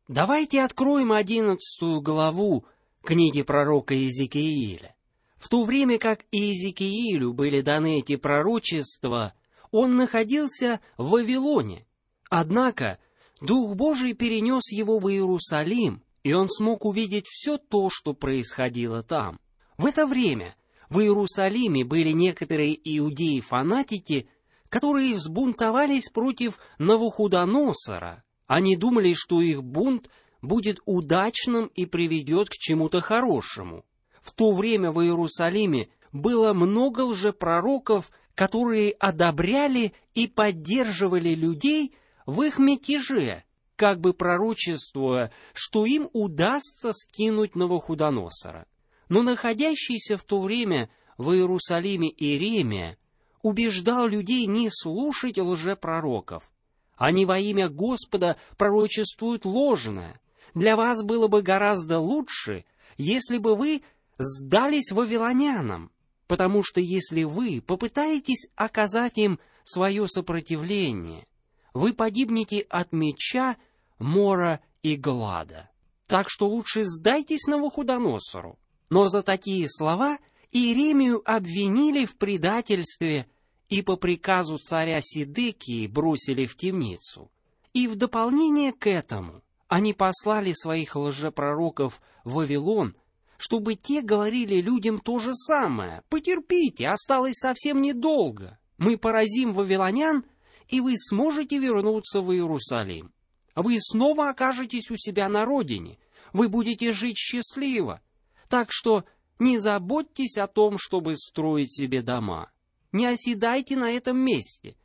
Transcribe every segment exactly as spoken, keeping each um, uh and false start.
Давайте откроем одиннадцатую главу книги пророка Иезекииля. В то время как Иезекиилю были даны эти пророчества, он находился в Вавилоне. Однако Дух Божий перенес его в Иерусалим, и он смог увидеть все то, что происходило там. В это время в Иерусалиме были некоторые иудеи-фанатики, которые взбунтовались против Навуходоносора. Они думали, что их бунт будет удачным и приведет к чему-то хорошему. В то время в Иерусалиме было много лжепророков, которые одобряли и поддерживали людей в их мятеже, как бы пророчествуя, что им удастся скинуть Навуходоносора. Но находящийся в то время в Иерусалиме Иеремия убеждал людей не слушать лжепророков. Они во имя Господа пророчествуют ложное. Для вас было бы гораздо лучше, если бы вы сдались вавилонянам, потому что если вы попытаетесь оказать им свое сопротивление, вы погибнете от меча, мора и глада. Так что лучше сдайтесь Навуходоносору. Но за такие слова Иеремию обвинили в предательстве и по приказу царя Сидекии бросили в темницу. И в дополнение к этому они послали своих лжепророков в Вавилон, чтобы те говорили людям то же самое. «Потерпите, осталось совсем недолго. Мы поразим вавилонян, и вы сможете вернуться в Иерусалим. Вы снова окажетесь у себя на родине. Вы будете жить счастливо. Так что не заботьтесь о том, чтобы строить себе дома. Не оседайте на этом месте.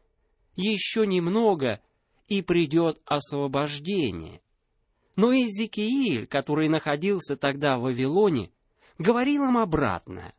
Еще немного, и придет освобождение». Но Иезекииль, который находился тогда в Вавилоне, говорил им обратное: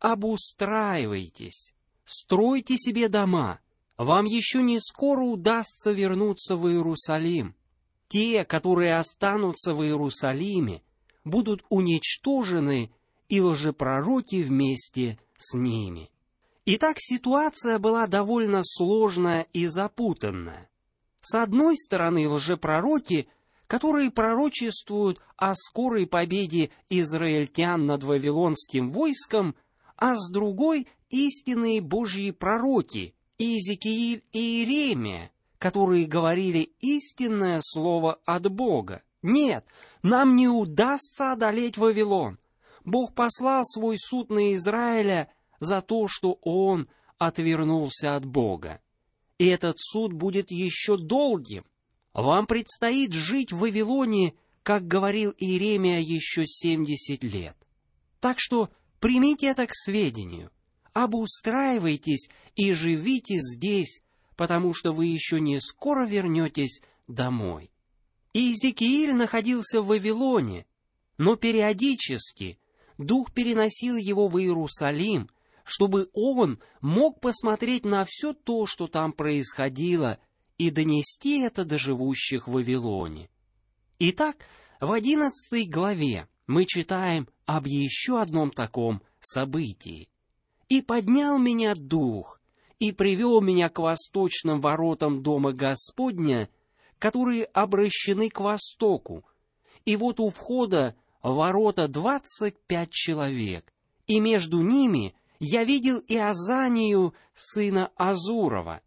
«Обустраивайтесь, стройте себе дома, вам еще не скоро удастся вернуться в Иерусалим. Те, которые останутся в Иерусалиме, будут уничтожены, и лжепророки вместе с ними». Итак, ситуация была довольно сложная и запутанная. С одной стороны, лжепророки, которые пророчествуют о скорой победе израильтян над вавилонским войском, а с другой — истинные Божьи пророки Иезекииль и Иеремия, которые говорили истинное слово от Бога. «Нет, нам не удастся одолеть Вавилон. Бог послал свой суд на Израиля за то, что он отвернулся от Бога. И этот суд будет еще долгим. Вам предстоит жить в Вавилоне, как говорил Иеремия, еще семьдесят лет. Так что примите это к сведению, обустраивайтесь и живите здесь, потому что вы еще не скоро вернетесь домой». Иезекииль находился в Вавилоне, но периодически Дух переносил его в Иерусалим, чтобы он мог посмотреть на все то, что там происходило, и донести это до живущих в Вавилоне. Итак, в одиннадцатой главе мы читаем об еще одном таком событии. «И поднял меня Дух, и привел меня к восточным воротам Дома Господня, которые обращены к востоку. И вот у входа ворота двадцать пять человек, и между ними я видел Иозанию, сына Азурова».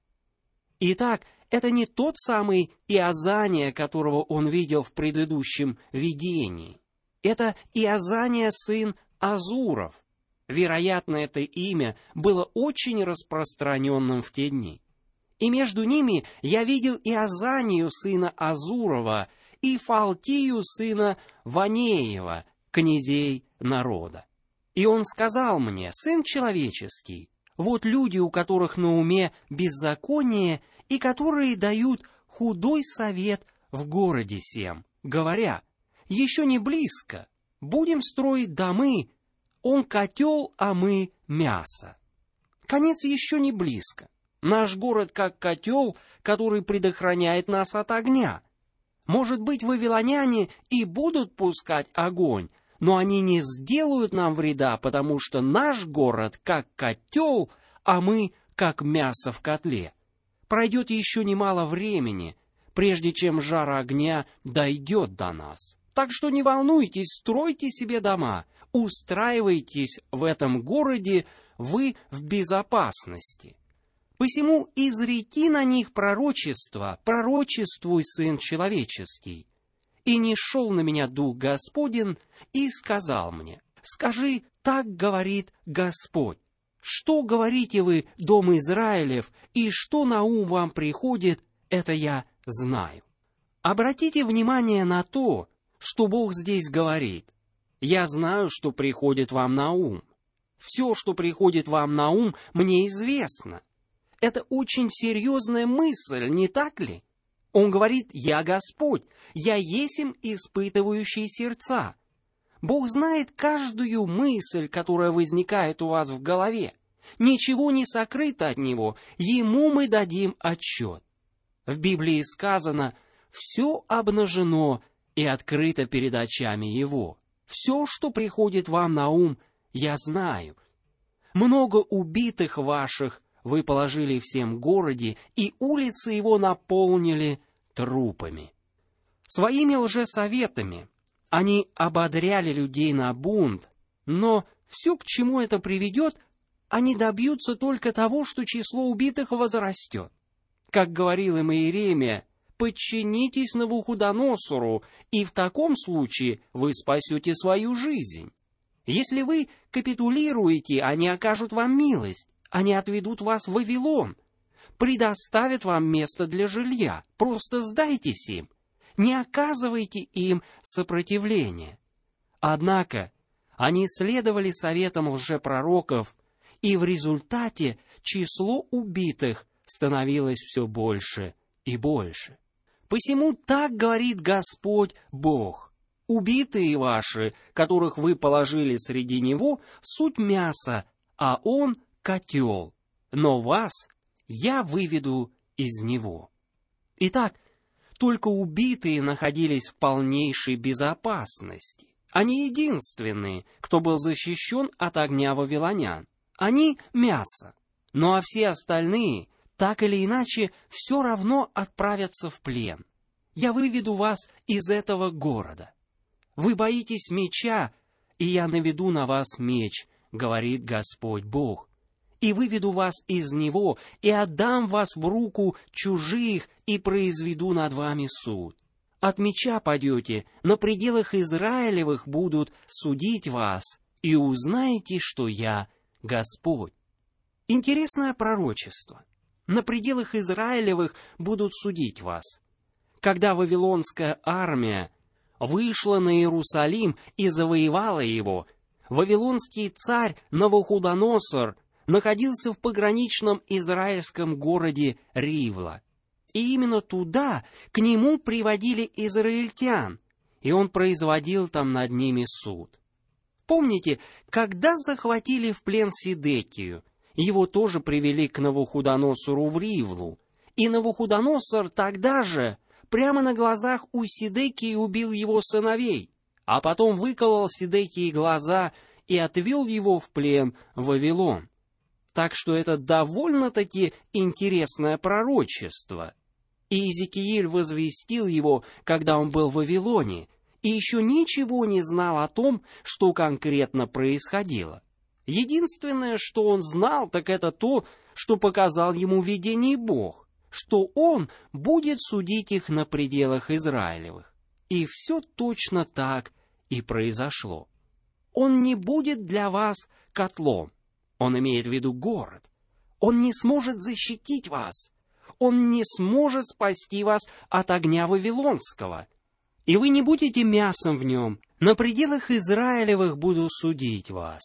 Итак, это не тот самый Иозания, которого он видел в предыдущем видении. Это Иозания, сын Азуров. Вероятно, это имя было очень распространенным в те дни. «И между ними я видел Иозанию, сына Азурова, и Фалтию, сына Ванеева, князей народа. И он сказал мне: сын человеческий, вот люди, у которых на уме беззаконие, и которые дают худой совет в городе сем, говоря: еще не близко, будем строить домы, он котел, а мы мясо. Конец еще не близко. Наш город как котел, который предохраняет нас от огня. Может быть, вавилоняне и будут пускать огонь, но они не сделают нам вреда, потому что наш город как котел, а мы как мясо в котле. Пройдет еще немало времени, прежде чем жар огня дойдет до нас. Так что не волнуйтесь, стройте себе дома, устраивайтесь в этом городе, вы в безопасности. Посему изреки на них пророчество, пророчествуй, Сын Человеческий. И не шел на меня Дух Господень и сказал мне, скажи, так говорит Господь. Что говорите вы, дом Израилев, и что на ум вам приходит, это я знаю. Обратите внимание на то, что Бог здесь говорит. Я знаю, что приходит вам на ум. Все, что приходит вам на ум, мне известно. Это очень серьезная мысль, не так ли? Он говорит, я Господь, я есмь испытывающий сердца. Бог знает каждую мысль, которая возникает у вас в голове. Ничего не сокрыто от Него, Ему мы дадим отчет. В Библии сказано, все обнажено и открыто перед очами Его. Все, что приходит вам на ум, я знаю. Много убитых ваших вы положили в всем городе, и улицы его наполнили трупами. Своими лжесоветами они ободряли людей на бунт, но все, к чему это приведет, они добьются только того, что число убитых возрастет. Как говорил им Иеремия, подчинитесь Навуходоносору, и в таком случае вы спасете свою жизнь. Если вы капитулируете, они окажут вам милость, они отведут вас в Вавилон, предоставят вам место для жилья, просто сдайтесь им, не оказывайте им сопротивления. Однако они следовали советам лжепророков, и в результате число убитых становилось все больше и больше. Посему так говорит Господь Бог. Убитые ваши, которых вы положили среди него, суть мясо, а он котел, но вас я выведу из него. Итак, только убитые находились в полнейшей безопасности. Они единственные, кто был защищен от огня вавилонян. Они мясо. Ну а все остальные, так или иначе, все равно отправятся в плен. Я выведу вас из этого города. Вы боитесь меча, и я наведу на вас меч, говорит Господь Бог. И выведу вас из него, и отдам вас в руку чужих, и произведу над вами суд. От меча падете, на пределах Израилевых будут судить вас, и узнаете, что я Господь. Интересное пророчество. На пределах Израилевых будут судить вас. Когда вавилонская армия вышла на Иерусалим и завоевала его, вавилонский царь Навуходоносор находился в пограничном израильском городе Ривла. И именно туда к нему приводили израильтян, и он производил там над ними суд. Помните, когда захватили в плен Сидекию, его тоже привели к Навуходоносору в Ривлу, и Навуходоносор тогда же прямо на глазах у Сидекии убил его сыновей, а потом выколол Сидекии глаза и отвел его в плен в Вавилон. Так что это довольно-таки интересное пророчество. И Иезекииль возвестил его, когда он был в Вавилоне, и еще ничего не знал о том, что конкретно происходило. Единственное, что он знал, так это то, что показал ему видение Бог, что он будет судить их на пределах Израилевых. И все точно так и произошло. Он не будет для вас котлом. Он имеет в виду город. Он не сможет защитить вас. Он не сможет спасти вас от огня вавилонского. И вы не будете мясом в нем. На пределах Израилевых буду судить вас.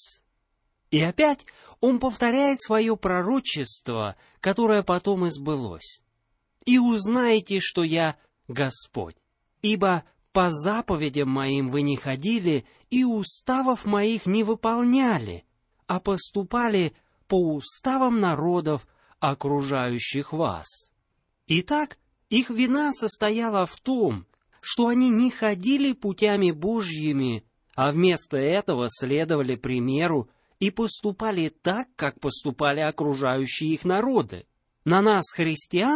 И опять он повторяет свое пророчество, которое потом избылось. «И узнаете, что я Господь, ибо по заповедям моим вы не ходили, и уставов моих не выполняли, а поступали по уставам народов, окружающих вас». Итак, их вина состояла в том, что они не ходили путями Божьими, а вместо этого следовали примеру и поступали так, как поступали окружающие их народы. На нас, христиан,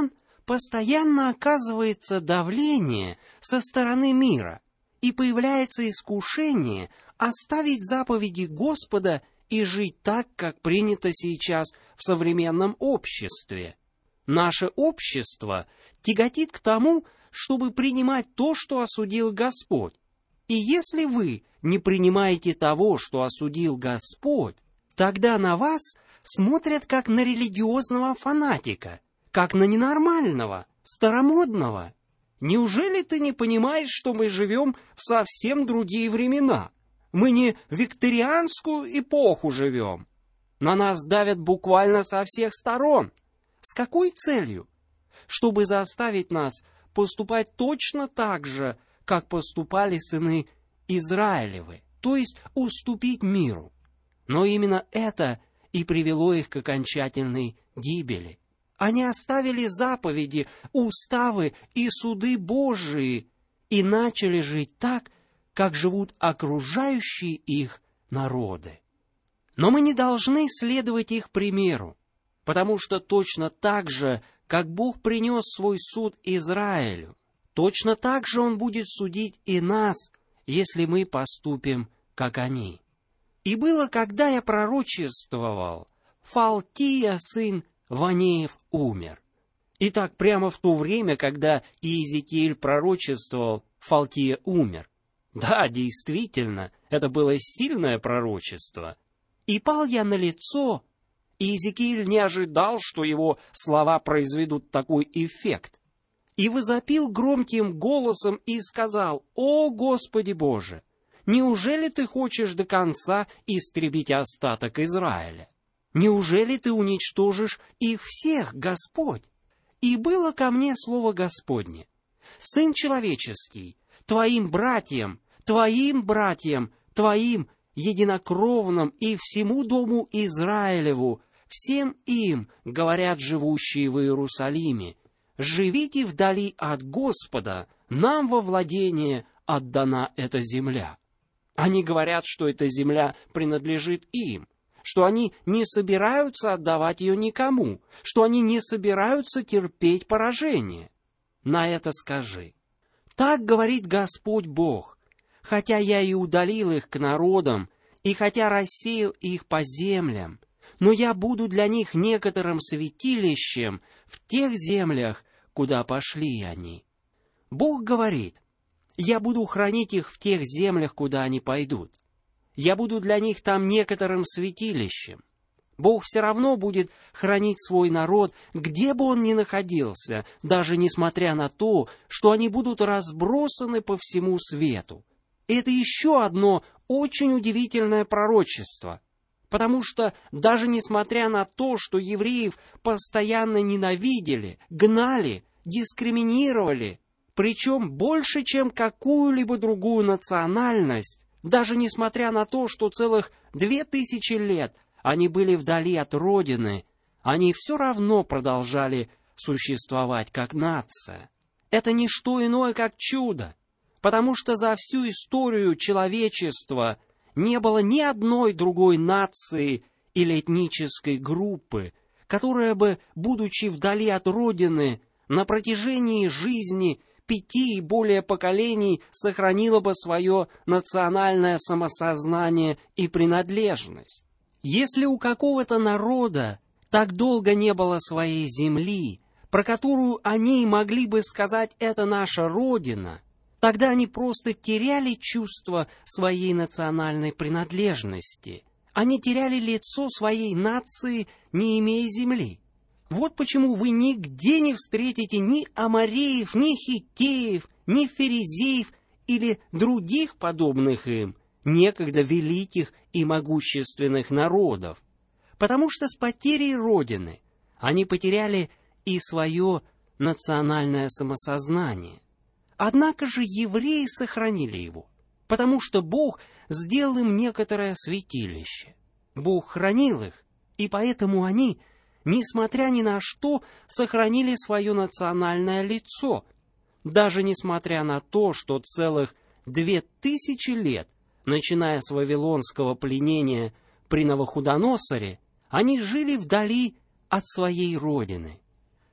постоянно оказывается давление со стороны мира, и появляется искушение оставить заповеди Господа и жить так, как принято сейчас в современном обществе. Наше общество тяготит к тому, чтобы принимать то, что осудил Господь. И если вы не принимаете того, что осудил Господь, тогда на вас смотрят как на религиозного фанатика, как на ненормального, старомодного. Неужели ты не понимаешь, что мы живем в совсем другие времена? Мы не в викторианскую эпоху живем. На нас давят буквально со всех сторон. С какой целью? Чтобы заставить нас поступать точно так же, как поступали сыны Израилевы, то есть уступить миру. Но именно это и привело их к окончательной гибели. Они оставили заповеди, уставы и суды Божии и начали жить так, как живут окружающие их народы. Но мы не должны следовать их примеру, потому что точно так же, как Бог принес свой суд Израилю, точно так же Он будет судить и нас, если мы поступим, как они. И было, когда я пророчествовал, Фалтия, сын Ванеев, умер. Итак, прямо в то время, когда Иезекииль пророчествовал, Фалтия умер. Да, действительно, это было сильное пророчество. И пал я на лицо, и Иезекииль не ожидал, что его слова произведут такой эффект. И возопил громким голосом и сказал: «О, Господи Боже! Неужели ты хочешь до конца истребить остаток Израиля? Неужели ты уничтожишь их всех, Господь?» И было ко мне слово Господне: «Сын человеческий, твоим братьям, твоим братьям, твоим единокровным и всему дому Израилеву, всем им, говорят живущие в Иерусалиме, живите вдали от Господа, нам во владение отдана эта земля». Они говорят, что эта земля принадлежит им, что они не собираются отдавать ее никому, что они не собираются терпеть поражение. На это скажи: «Так говорит Господь Бог, хотя я и удалил их к народам, и хотя рассеял их по землям, но я буду для них некоторым святилищем в тех землях, куда пошли они». Бог говорит: «Я буду хранить их в тех землях, куда они пойдут. Я буду для них там некоторым святилищем». Бог все равно будет хранить свой народ, где бы он ни находился, даже несмотря на то, что они будут разбросаны по всему свету. И это еще одно очень удивительное пророчество, потому что даже несмотря на то, что евреев постоянно ненавидели, гнали, дискриминировали, причем больше, чем какую-либо другую национальность, даже несмотря на то, что целых две тысячи лет они были вдали от Родины, они все равно продолжали существовать как нация. Это не что иное, как чудо, потому что за всю историю человечества не было ни одной другой нации или этнической группы, которая бы, будучи вдали от Родины, на протяжении жизни пяти и более поколений сохранила бы свое национальное самосознание и принадлежность. Если у какого-то народа так долго не было своей земли, про которую они могли бы сказать «это наша Родина», тогда они просто теряли чувство своей национальной принадлежности. Они теряли лицо своей нации, не имея земли. Вот почему вы нигде не встретите ни амореев, ни хиттеев, ни ферезеев или других подобных им, некогда великих и могущественных народов, потому что с потерей Родины они потеряли и свое национальное самосознание. Однако же евреи сохранили его, потому что Бог сделал им некоторое святилище. Бог хранил их, и поэтому они, несмотря ни на что, сохранили свое национальное лицо, даже несмотря на то, что целых две тысячи лет, начиная с вавилонского пленения при Навуходоносоре, они жили вдали от своей родины.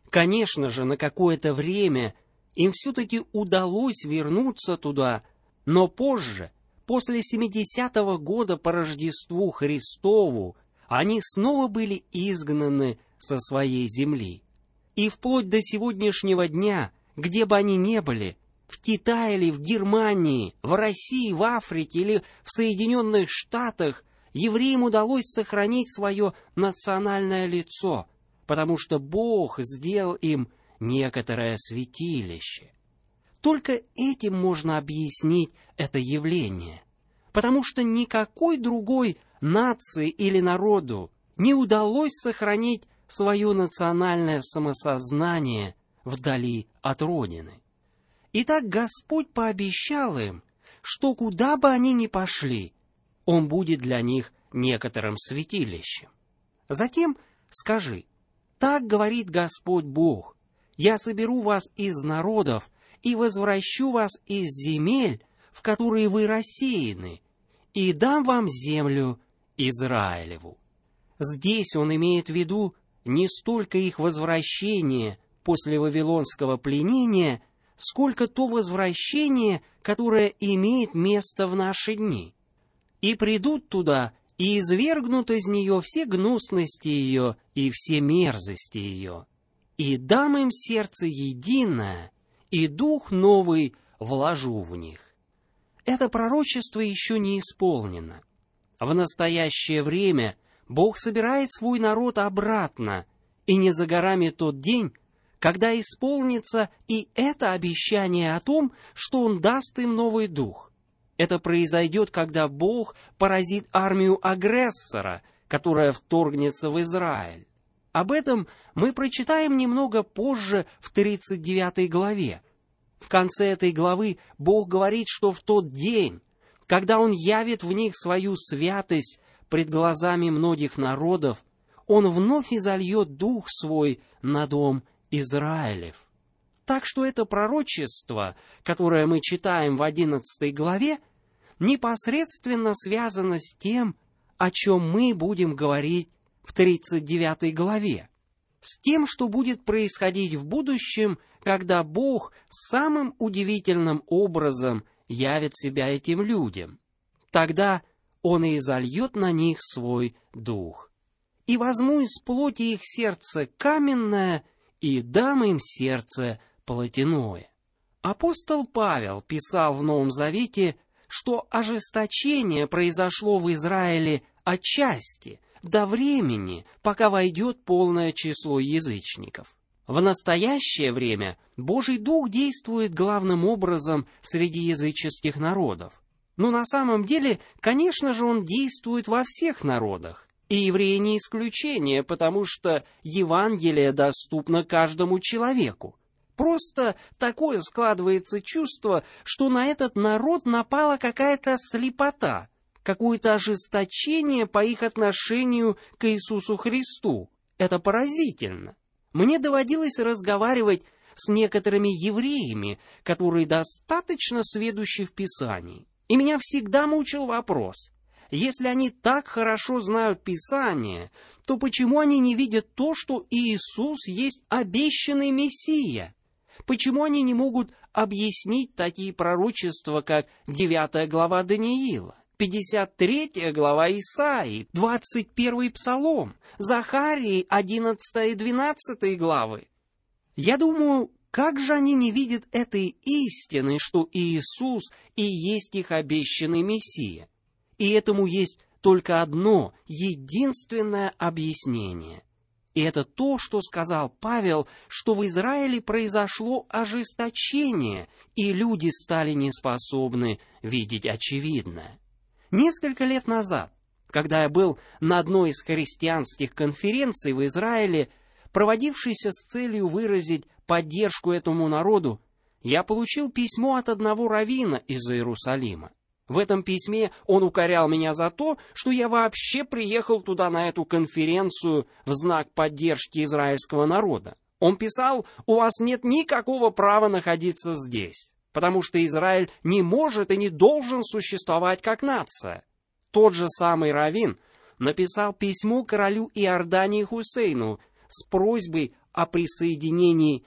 Конечно же, на какое-то время им все-таки удалось вернуться туда, но позже, после семидесятого года по Рождеству Христову, они снова были изгнаны со своей земли. И вплоть до сегодняшнего дня, где бы они ни были, в Китае или в Германии, в России, в Африке или в Соединенных Штатах, евреям удалось сохранить свое национальное лицо, потому что Бог сделал им некоторое святилище. Только этим можно объяснить это явление, потому что никакой другой нации или народу не удалось сохранить свое национальное самосознание вдали от Родины. Итак, Господь пообещал им, что куда бы они ни пошли, Он будет для них некоторым святилищем. Затем скажи: «Так говорит Господь Бог, я соберу вас из народов и возвращу вас из земель, в которые вы рассеяны, и дам вам землю Израилеву». Здесь он имеет в виду не столько их возвращение после вавилонского пленения, сколько то возвращение, которое имеет место в наши дни. «И придут туда, и извергнут из нее все гнусности ее и все мерзости ее, и дам им сердце единое, и дух новый вложу в них». Это пророчество еще не исполнено. В настоящее время Бог собирает свой народ обратно, и не за горами тот день, когда исполнится и это обещание о том, что Он даст им новый дух. Это произойдет, когда Бог поразит армию агрессора, которая вторгнется в Израиль. Об этом мы прочитаем немного позже в тридцать девятой главе. В конце этой главы Бог говорит, что в тот день, когда Он явит в них свою святость пред глазами многих народов, Он вновь изольет Дух Свой на дом Израилев. Так что это пророчество, которое мы читаем в одиннадцатой главе, непосредственно связано с тем, о чем мы будем говорить в тридцать девятой главе, с тем, что будет происходить в будущем, когда Бог самым удивительным образом явит себя этим людям. Тогда Он и изольет на них свой дух. «И возьму из плоти их сердце каменное, и дам им сердце плотяное». Апостол Павел писал в Новом Завете, что ожесточение произошло в Израиле отчасти, до времени, пока войдет полное число язычников. В настоящее время Божий Дух действует главным образом среди языческих народов. Но на самом деле, конечно же, Он действует во всех народах. И евреи не исключение, потому что Евангелие доступно каждому человеку. Просто такое складывается чувство, что на этот народ напала какая-то слепота, какое-то ожесточение по их отношению к Иисусу Христу. Это поразительно. Мне доводилось разговаривать с некоторыми евреями, которые достаточно сведущи в Писании. И меня всегда мучил вопрос: если они так хорошо знают Писание, то почему они не видят то, что Иисус есть обещанный Мессия? Почему они не могут объяснить такие пророчества, как девятая глава Даниила, пятьдесят третья глава Исаии, двадцать первый Псалом, Захарии одиннадцатая и двенадцатая главы? Я думаю, как же они не видят этой истины, что Иисус и есть их обещанный Мессия? И этому есть только одно, единственное объяснение. И это то, что сказал Павел, что в Израиле произошло ожесточение, и люди стали неспособны видеть очевидное. Несколько лет назад, когда я был на одной из христианских конференций в Израиле, проводившейся с целью выразить поддержку этому народу, я получил письмо от одного раввина из Иерусалима. В этом письме он укорял меня за то, что я вообще приехал туда на эту конференцию в знак поддержки израильского народа. Он писал: «У вас нет никакого права находиться здесь, потому что Израиль не может и не должен существовать как нация». Тот же самый раввин написал письмо королю Иордании Хусейну с просьбой о присоединении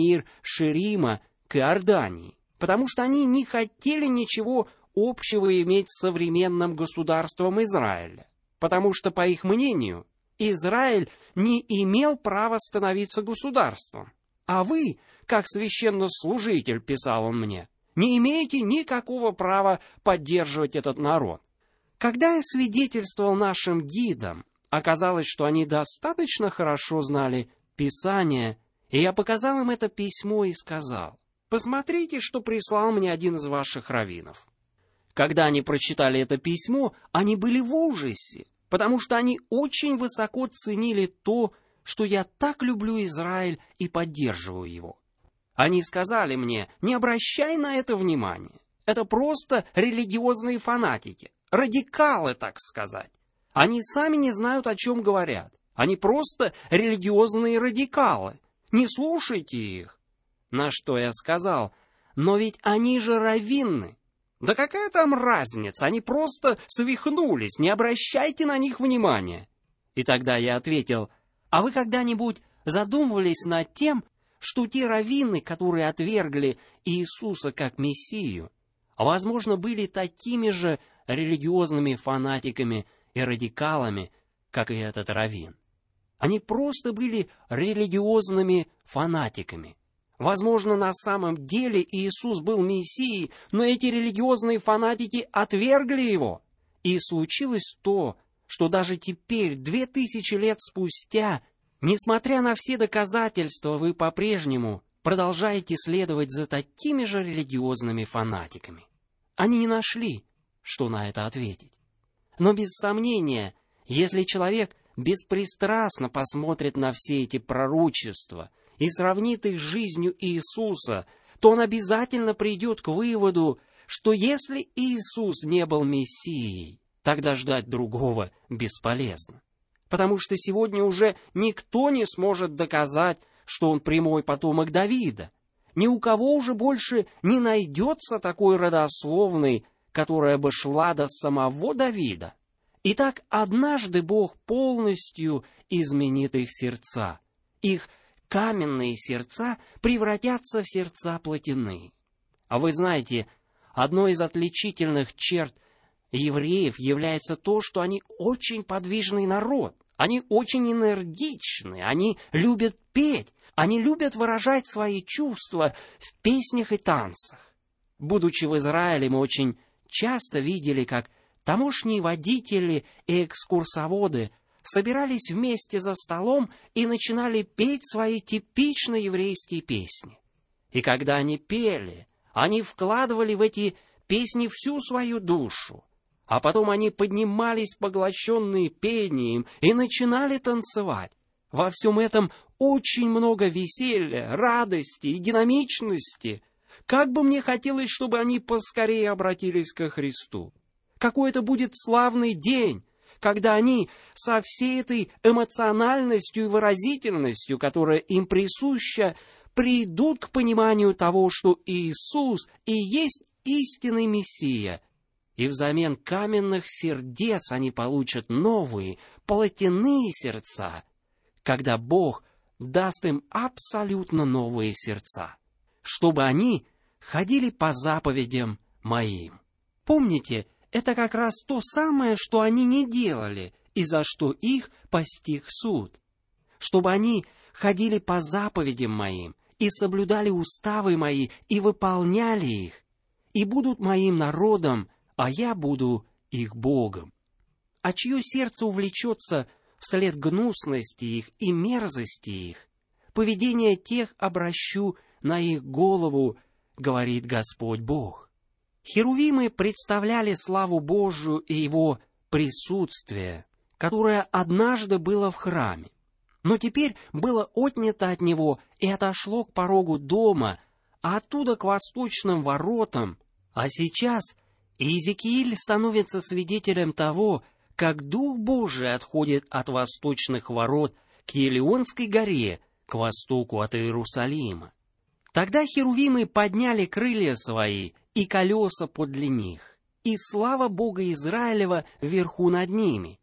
Меир-Шерима к Иордании, потому что они не хотели ничего общего иметь с современным государством Израиля, потому что, по их мнению, Израиль не имел права становиться государством. А вы, как священнослужитель, писал он мне, не имеете никакого права поддерживать этот народ. Когда я свидетельствовал нашим гидам, оказалось, что они достаточно хорошо знали Писание, и я показал им это письмо и сказал: «Посмотрите, что прислал мне один из ваших раввинов». Когда они прочитали это письмо, они были в ужасе, потому что они очень высоко ценили то, что я так люблю Израиль и поддерживаю его. Они сказали мне: не обращай на это внимания, это просто религиозные фанатики, радикалы, так сказать. Они сами не знают, о чем говорят, они просто религиозные радикалы, не слушайте их. На что я сказал: но ведь они же раввины. Да какая там разница, они просто свихнулись, не обращайте на них внимания. И тогда я ответил: а вы когда-нибудь задумывались над тем, что те раввины, которые отвергли Иисуса как Мессию, возможно, были такими же религиозными фанатиками и радикалами, как и этот раввин? Они просто были религиозными фанатиками. Возможно, на самом деле Иисус был Мессией, но эти религиозные фанатики отвергли его. И случилось то, что даже теперь, две тысячи лет спустя, несмотря на все доказательства, вы по-прежнему продолжаете следовать за такими же религиозными фанатиками. Они не нашли, что на это ответить. Но без сомнения, если человек беспристрастно посмотрит на все эти пророчества и сравнит их с жизнью Иисуса, то он обязательно придет к выводу, что если Иисус не был Мессией, тогда ждать другого бесполезно. Потому что сегодня уже никто не сможет доказать, что он прямой потомок Давида. Ни у кого уже больше не найдется такой родословной, которая бы шла до самого Давида. Итак, однажды Бог полностью изменит их сердца. Их каменные сердца превратятся в сердца плотяные. А вы знаете, одной из отличительных черт евреев является то, что они очень подвижный народ. Они очень энергичны, они любят петь, они любят выражать свои чувства в песнях и танцах. Будучи в Израиле, мы очень часто видели, как тамошние водители и экскурсоводы собирались вместе за столом и начинали петь свои типично еврейские песни. И когда они пели, они вкладывали в эти песни всю свою душу, а потом они поднимались, поглощенные пением, и начинали танцевать. Во всем этом очень много веселья, радости и динамичности. Как бы мне хотелось, чтобы они поскорее обратились ко Христу. Какой это будет славный день, когда они со всей этой эмоциональностью и выразительностью, которая им присуща, придут к пониманию того, что Иисус и есть истинный Мессия, и взамен каменных сердец они получат новые, плотяные сердца, когда Бог даст им абсолютно новые сердца, чтобы они ходили по заповедям Моим. Помните, это как раз то самое, что они не делали, и за что их постиг суд. Чтобы они ходили по заповедям Моим, и соблюдали уставы Мои, и выполняли их, и будут Моим народом, а я буду их Богом. А чье сердце увлечется вслед гнусности их и мерзости их, поведение тех обращу на их голову, говорит Господь Бог. Херувимы представляли славу Божию и Его присутствие, которое однажды было в храме, но теперь было отнято от него и отошло к порогу дома, а оттуда к восточным воротам, а сейчас Иезекииль становится свидетелем того, как Дух Божий отходит от восточных ворот к Елеонской горе, к востоку от Иерусалима. Тогда херувимы подняли крылья свои и колеса подле них, и слава Бога Израилева вверху над ними.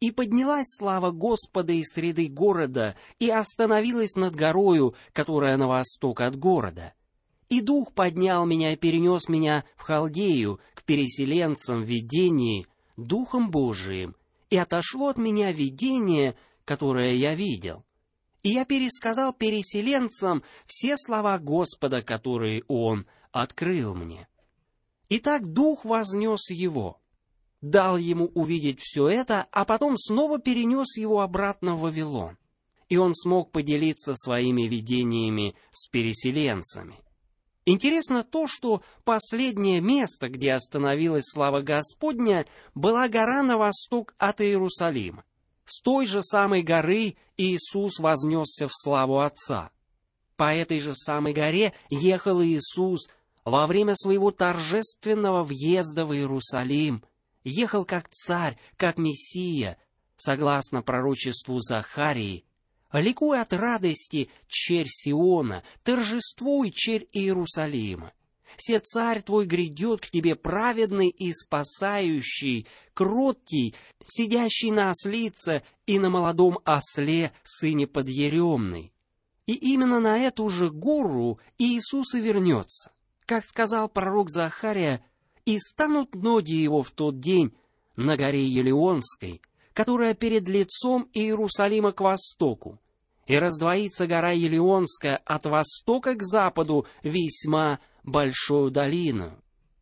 И поднялась слава Господа из среды города, и остановилась над горою, которая на восток от города. И Дух поднял меня и перенес меня в Халдею, к переселенцам в видении, Духом Божиим, и отошло от меня видение, которое я видел. И я пересказал переселенцам все слова Господа, которые Он открыл мне. Итак, Дух вознес его, дал ему увидеть все это, а потом снова перенес его обратно в Вавилон. И он смог поделиться своими видениями с переселенцами. Интересно то, что последнее место, где остановилась слава Господня, была гора на восток от Иерусалима. С той же самой горы Иисус вознесся в славу Отца. По этой же самой горе ехал Иисус во время своего торжественного въезда в Иерусалим, ехал как царь, как Мессия, согласно пророчеству Захарии. Ликуй от радости, черь Сиона, торжествуй, черь Иерусалима. Се царь твой грядет к тебе праведный и спасающий, кроткий, сидящий на ослице и на молодом осле, сыне подъеремный. И именно на эту же гору Иисус и вернется. Как сказал пророк Захария, «И станут ноги его в тот день на горе Елеонской, которая перед лицом Иерусалима к востоку, и раздвоится гора Елеонская от востока к западу весьма большую долину».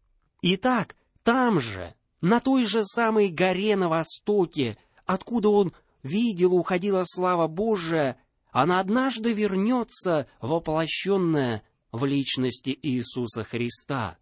Итак, там же, на той же самой горе на востоке, откуда он видел, уходила слава Божия, она однажды вернется, воплощенная в личности Иисуса Христа.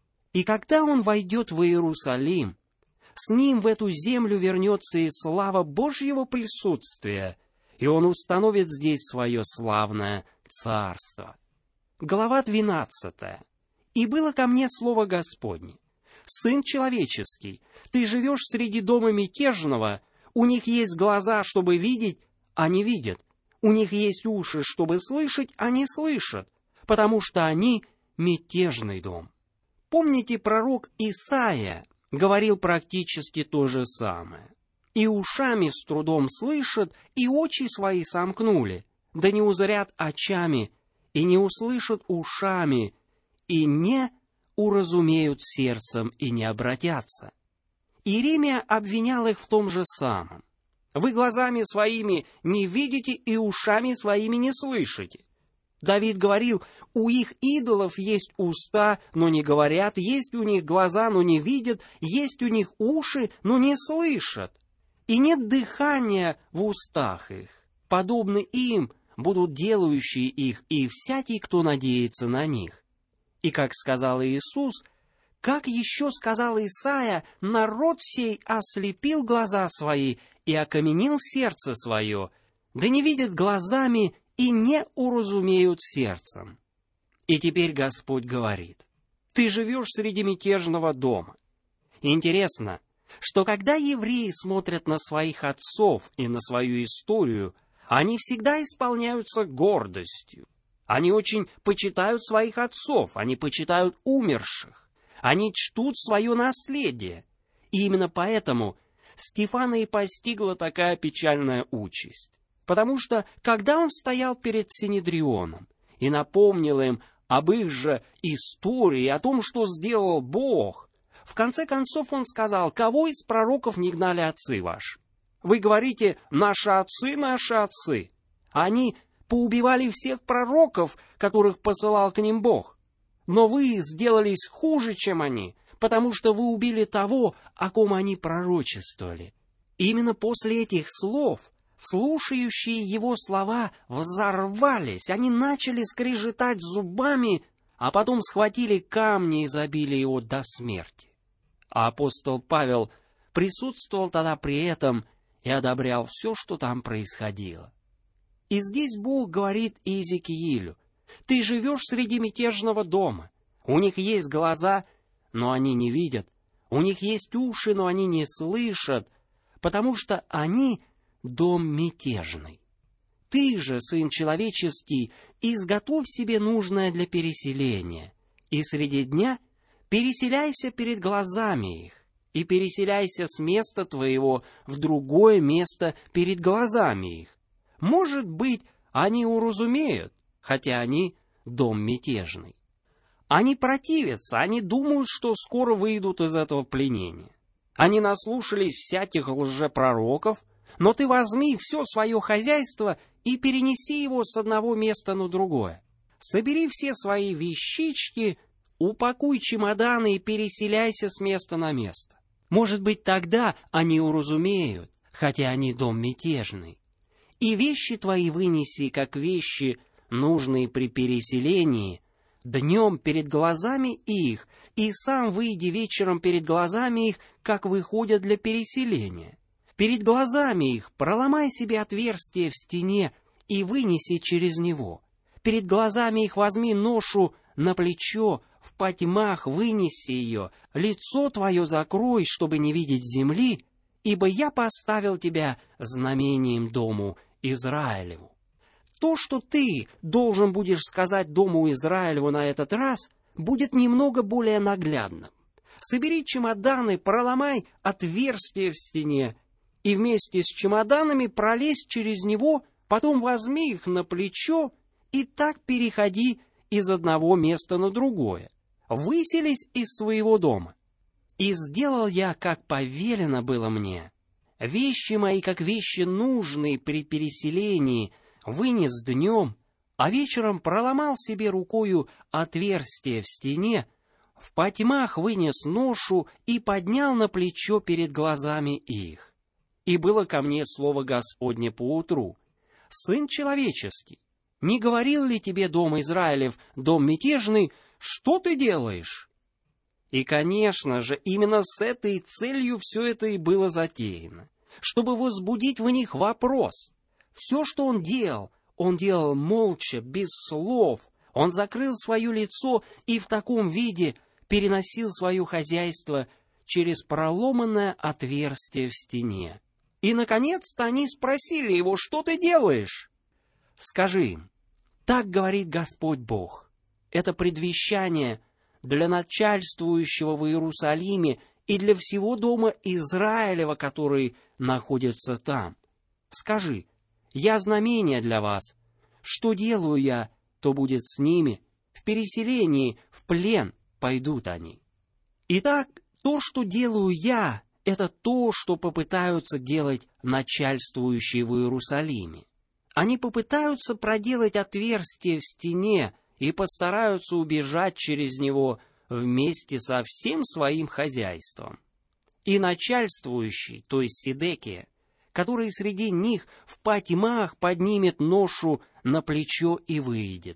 И когда он войдет в Иерусалим, с ним в эту землю вернется и слава Божьего присутствия, и он установит здесь свое славное царство. Глава двенадцатая. «И было ко мне слово Господне: Сын человеческий, ты живешь среди дома мятежного, у них есть глаза, чтобы видеть, а не видят, у них есть уши, чтобы слышать, а не слышат, потому что они мятежный дом». Помните, пророк Исаия говорил практически то же самое. «И ушами с трудом слышат, и очи свои сомкнули, да не узрят очами, и не услышат ушами, и не уразумеют сердцем, и не обратятся». Иеремия обвинял их в том же самом. «Вы глазами своими не видите и ушами своими не слышите». Давид говорил, у их идолов есть уста, но не говорят, есть у них глаза, но не видят, есть у них уши, но не слышат. И нет дыхания в устах их. Подобны им будут делающие их и всякий, кто надеется на них. И как сказал Иисус, как еще сказал Исаия, народ сей ослепил глаза свои и окаменил сердце свое, да не видят глазами и не уразумеют сердцем. И теперь Господь говорит, ты живешь среди мятежного дома. Интересно, что когда евреи смотрят на своих отцов и на свою историю, они всегда исполняются гордостью. Они очень почитают своих отцов, они почитают умерших, они чтут свое наследие. И именно поэтому Стефана и постигла такая печальная участь. Потому что, когда он стоял перед Синедрионом и напомнил им об их же истории, о том, что сделал Бог, в конце концов он сказал, кого из пророков не гнали отцы ваши? Вы говорите, наши отцы, наши отцы. Они поубивали всех пророков, которых посылал к ним Бог. Но вы сделались хуже, чем они, потому что вы убили того, о ком они пророчествовали. Именно после этих слов слушающие его слова взорвались, они начали скрежетать зубами, а потом схватили камни и забили его до смерти. А апостол Павел присутствовал тогда при этом и одобрял все, что там происходило. И здесь Бог говорит Иезекиилю, ты живешь среди мятежного дома, у них есть глаза, но они не видят, у них есть уши, но они не слышат, потому что они дом мятежный. Ты же, Сын человеческий, изготовь себе нужное для переселения, и среди дня переселяйся перед глазами их, и переселяйся с места твоего в другое место перед глазами их. Может быть, они уразумеют, хотя они дом мятежный. Они противятся, они думают, что скоро выйдут из этого пленения. Они наслушались всяких лжепророков, но ты возьми все свое хозяйство и перенеси его с одного места на другое. Собери все свои вещички, упакуй чемоданы и переселяйся с места на место. Может быть, тогда они уразумеют, хотя они дом мятежный. И вещи твои вынеси, как вещи, нужные при переселении, днем перед глазами их, и сам выйди вечером перед глазами их, как выходят для переселения. Перед глазами их проломай себе отверстие в стене и вынеси через него. Перед глазами их возьми ношу на плечо, в потьмах вынеси ее, лицо твое закрой, чтобы не видеть земли, ибо я поставил тебя знамением дому Израилеву. То, что ты должен будешь сказать дому Израилеву на этот раз, будет немного более наглядным. Собери чемоданы, проломай отверстие в стене, и вместе с чемоданами пролезь через него, потом возьми их на плечо, и так переходи из одного места на другое. Выселись из своего дома. И сделал я, как повелено было мне. Вещи мои, как вещи нужные при переселении, вынес днем, а вечером проломал себе рукою отверстие в стене, в потьмах вынес ношу и поднял на плечо перед глазами их. И было ко мне слово Господне поутру: Сын человеческий, не говорил ли тебе дом Израилев, дом мятежный, что ты делаешь? И, конечно же, именно с этой целью все это и было затеяно, чтобы возбудить в них вопрос. Все, что он делал, он делал молча, без слов. Он закрыл свое лицо и в таком виде переносил свое хозяйство через проломанное отверстие в стене. И, наконец-то, они спросили его: что ты делаешь? Скажи им: так говорит Господь Бог. Это предвещание для начальствующего в Иерусалиме и для всего дома Израилева, который находится там. Скажи: я знамение для вас. Что делаю я, то будет с ними. В переселении, в плен пойдут они. Итак, то, что делаю я, это то, что попытаются делать начальствующие в Иерусалиме. Они попытаются проделать отверстие в стене и постараются убежать через него вместе со всем своим хозяйством. И начальствующий, то есть Сидекия, который среди них в потьмах поднимет ношу на плечо и выйдет.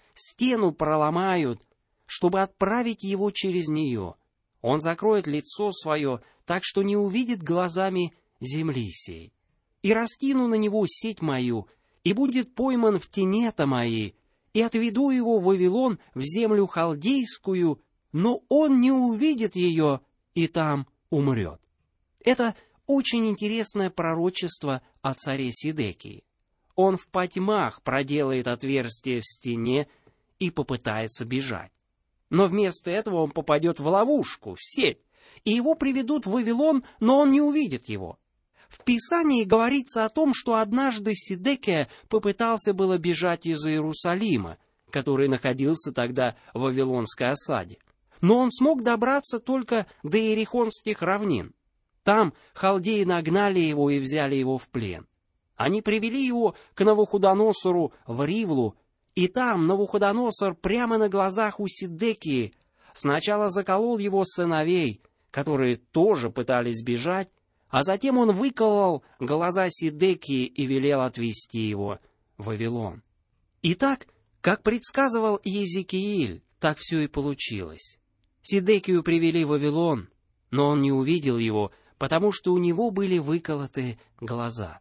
Стену проломают, чтобы отправить его через нее. Он закроет лицо свое, так что не увидит глазами земли сей. И раскину на него сеть мою, и будет пойман в тенета мои, и отведу его в Вавилон, в землю халдейскую, но он не увидит ее, и там умрет. Это очень интересное пророчество о царе Сидекии. Он в потьмах проделает отверстие в стене и попытается бежать. Но вместо этого он попадет в ловушку, в сеть, и его приведут в Вавилон, но он не увидит его. В Писании говорится о том, что однажды Сидекия попытался было бежать из Иерусалима, который находился тогда в Вавилонской осаде. Но он смог добраться только до Иерихонских равнин. Там халдеи нагнали его и взяли его в плен. Они привели его к Навуходоносору в Ривлу, и там Навуходоносор прямо на глазах у Сидекии сначала заколол его сыновей, которые тоже пытались бежать, а затем он выколол глаза Сидекии и велел отвезти его в Вавилон. Итак, как предсказывал Иезекииль, так все и получилось. Сидекию привели в Вавилон, но он не увидел его, потому что у него были выколоты глаза.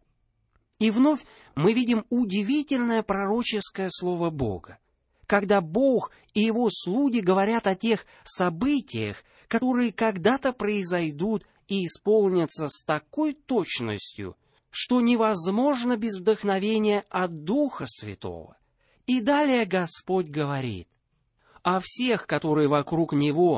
И вновь мы видим удивительное пророческое слово Бога, когда Бог и Его слуги говорят о тех событиях, которые когда-то произойдут и исполнятся с такой точностью, что невозможно без вдохновения от Духа Святого. И далее Господь говорит: «О всех, которые вокруг Него,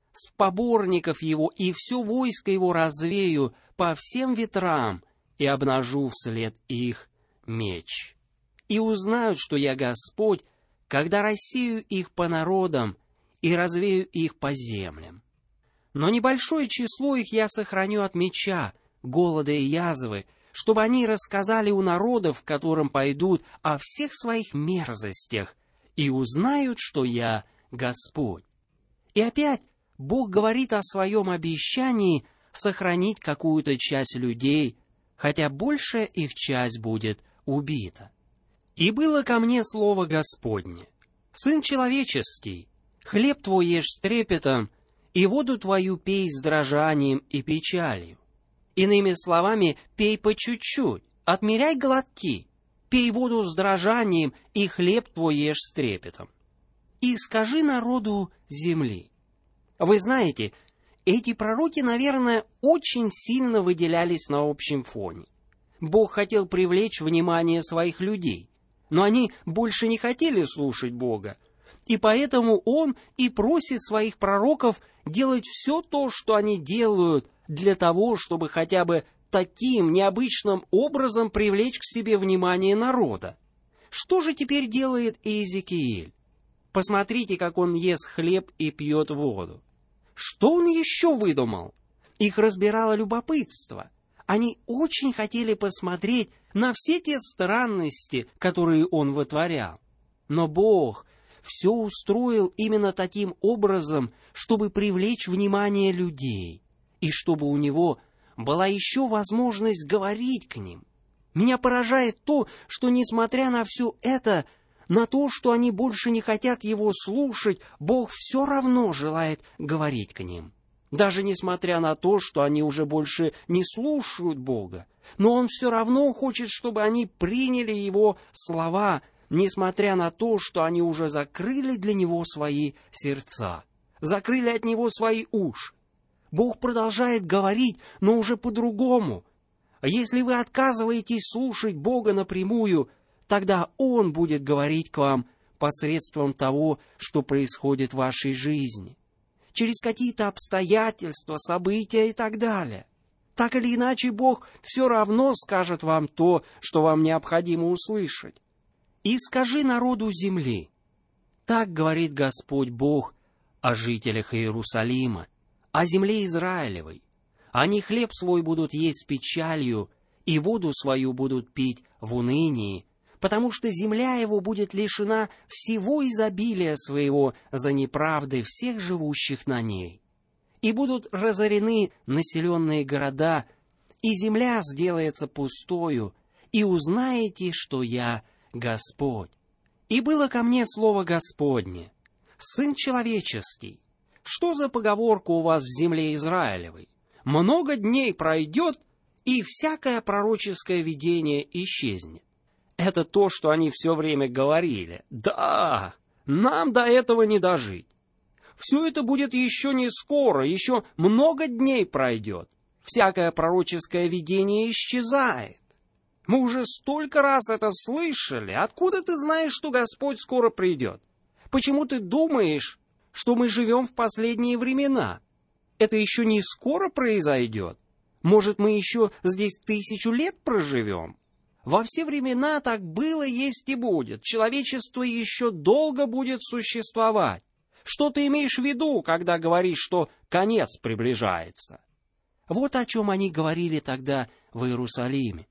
с поборников его и все войско его развею по всем ветрам и обнажу вслед их меч. И узнают, что я Господь, когда рассею их по народам и развею их по землям. Но небольшое число их я сохраню от меча, голода и язвы, чтобы они рассказали у народов, к которым пойдут, о всех своих мерзостях, и узнают, что я Господь. И опять Бог говорит о своем обещании сохранить какую-то часть людей, хотя большая их часть будет убита. «И было ко мне слово Господне: Сын человеческий, хлеб твой ешь с трепетом, и воду твою пей с дрожанием и печалью. Иными словами, пей по чуть-чуть, отмеряй глотки, пей воду с дрожанием, и хлеб твой ешь с трепетом. И скажи народу земли». Вы знаете, эти пророки, наверное, очень сильно выделялись на общем фоне. Бог хотел привлечь внимание своих людей, но они больше не хотели слушать Бога, и поэтому Он и просит своих пророков делать все то, что они делают, для того, чтобы хотя бы таким необычным образом привлечь к себе внимание народа. Что же теперь делает Иезекииль? Посмотрите, как он ест хлеб и пьет воду. Что он еще выдумал? Их разбирало любопытство. Они очень хотели посмотреть на все те странности, которые он вытворял. Но Бог все устроил именно таким образом, чтобы привлечь внимание людей, и чтобы у него была еще возможность говорить к ним. Меня поражает то, что, несмотря на все это, на то, что они больше не хотят его слушать, Бог все равно желает говорить к ним. Даже несмотря на то, что они уже больше не слушают Бога, но Он все равно хочет, чтобы они приняли Его слова, несмотря на то, что они уже закрыли для Него свои сердца, закрыли от Него свои уши. Бог продолжает говорить, но уже по-другому. Если вы отказываетесь слушать Бога напрямую, тогда Он будет говорить к вам посредством того, что происходит в вашей жизни, через какие-то обстоятельства, события и так далее. Так или иначе, Бог все равно скажет вам то, что вам необходимо услышать. «И скажи народу земли», так говорит Господь Бог о жителях Иерусалима, о земле Израилевой. Они хлеб свой будут есть с печалью, и воду свою будут пить в унынии, потому что земля его будет лишена всего изобилия своего за неправды всех живущих на ней. И будут разорены населенные города, и земля сделается пустою, и узнаете, что я Господь. И было ко мне слово Господне: Сын человеческий, что за поговорка у вас в земле Израилевой? Много дней пройдет, и всякое пророческое видение исчезнет. Это то, что они все время говорили. Да, нам до этого не дожить. Все это будет еще не скоро, еще много дней пройдет. Всякое пророческое видение исчезает. Мы уже столько раз это слышали. Откуда ты знаешь, что Господь скоро придет? Почему ты думаешь, что мы живем в последние времена? Это еще не скоро произойдет. Может, мы еще здесь тысячу лет проживем? Во все времена так было, есть и будет. Человечество еще долго будет существовать. Что ты имеешь в виду, когда говоришь, что конец приближается? Вот о чем они говорили тогда в Иерусалиме.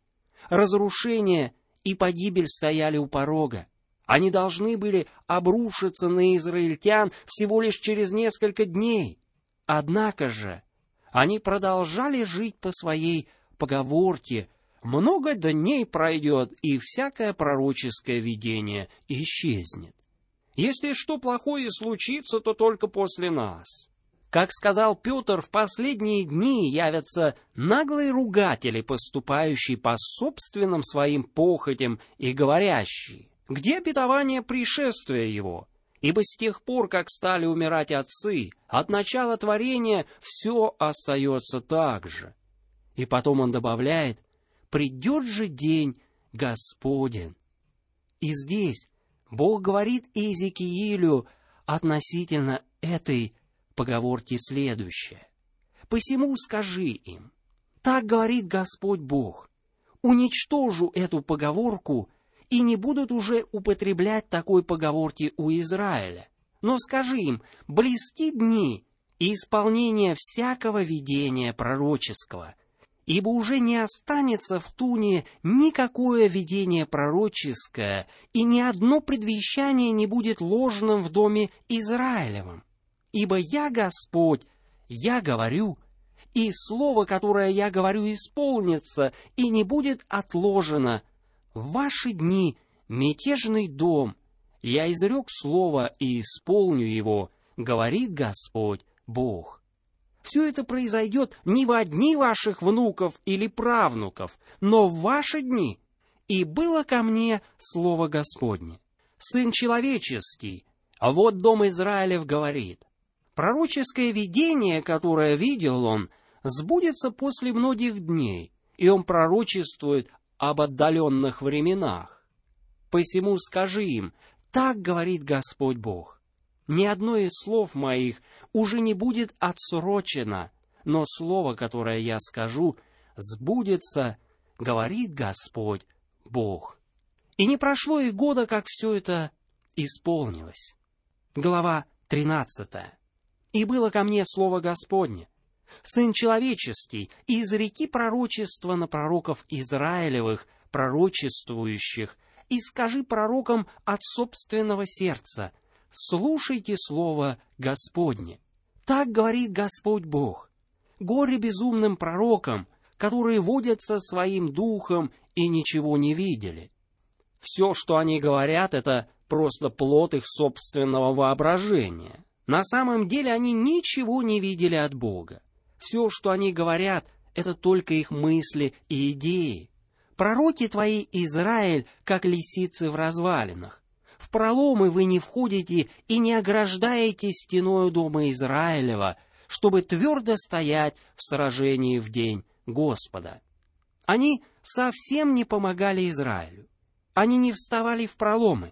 Разрушение и погибель стояли у порога. Они должны были обрушиться на израильтян всего лишь через несколько дней. Однако же они продолжали жить по своей поговорке: много дней пройдет, и всякое пророческое видение исчезнет. Если что плохое случится, то только после нас. Как сказал Петр, в последние дни явятся наглые ругатели, поступающие по собственным своим похотям и говорящие: где обетование пришествия его? Ибо с тех пор, как стали умирать отцы, от начала творения все остается так же. И потом он добавляет: придет же день Господень. И здесь Бог говорит Иезекиилю относительно этой поговорке следующее. Посему скажи им, так говорит Господь Бог, уничтожу эту поговорку, и не будут уже употреблять такой поговорки у Израиля. Но скажи им, близки дни и исполнение всякого видения пророческого, ибо уже не останется в туне никакое видение пророческое, и ни одно предвещание не будет ложным в доме Израилевом. Ибо я Господь, я говорю, и слово, которое я говорю, исполнится, и не будет отложено. В ваши дни, мятежный дом, я изрек слово и исполню его, говорит Господь Бог. Все это произойдет не во дни ваших внуков или правнуков, но в ваши дни. И было ко мне слово Господне. Сын человеческий, а вот дом Израилев говорит. Пророческое видение, которое видел он, сбудется после многих дней, и он пророчествует об отдаленных временах. Посему скажи им, так говорит Господь Бог. Ни одно из слов моих уже не будет отсрочено, но слово, которое я скажу, сбудется, говорит Господь Бог. И не прошло и года, как все это исполнилось. Глава тринадцатая. И было ко мне слово Господне. Сын человеческий, изреки пророчество на пророков Израилевых, пророчествующих, и скажи пророкам от собственного сердца, слушайте слово Господне. Так говорит Господь Бог. Горе безумным пророкам, которые водятся своим духом и ничего не видели. Все, что они говорят, это просто плод их собственного воображения. На самом деле они ничего не видели от Бога. Все, что они говорят, это только их мысли и идеи. Пророки твои, Израиль, как лисицы в развалинах. В проломы вы не входите и не ограждаете стеною дома Израилева, чтобы твердо стоять в сражении в день Господа. Они совсем не помогали Израилю. Они не вставали в проломы.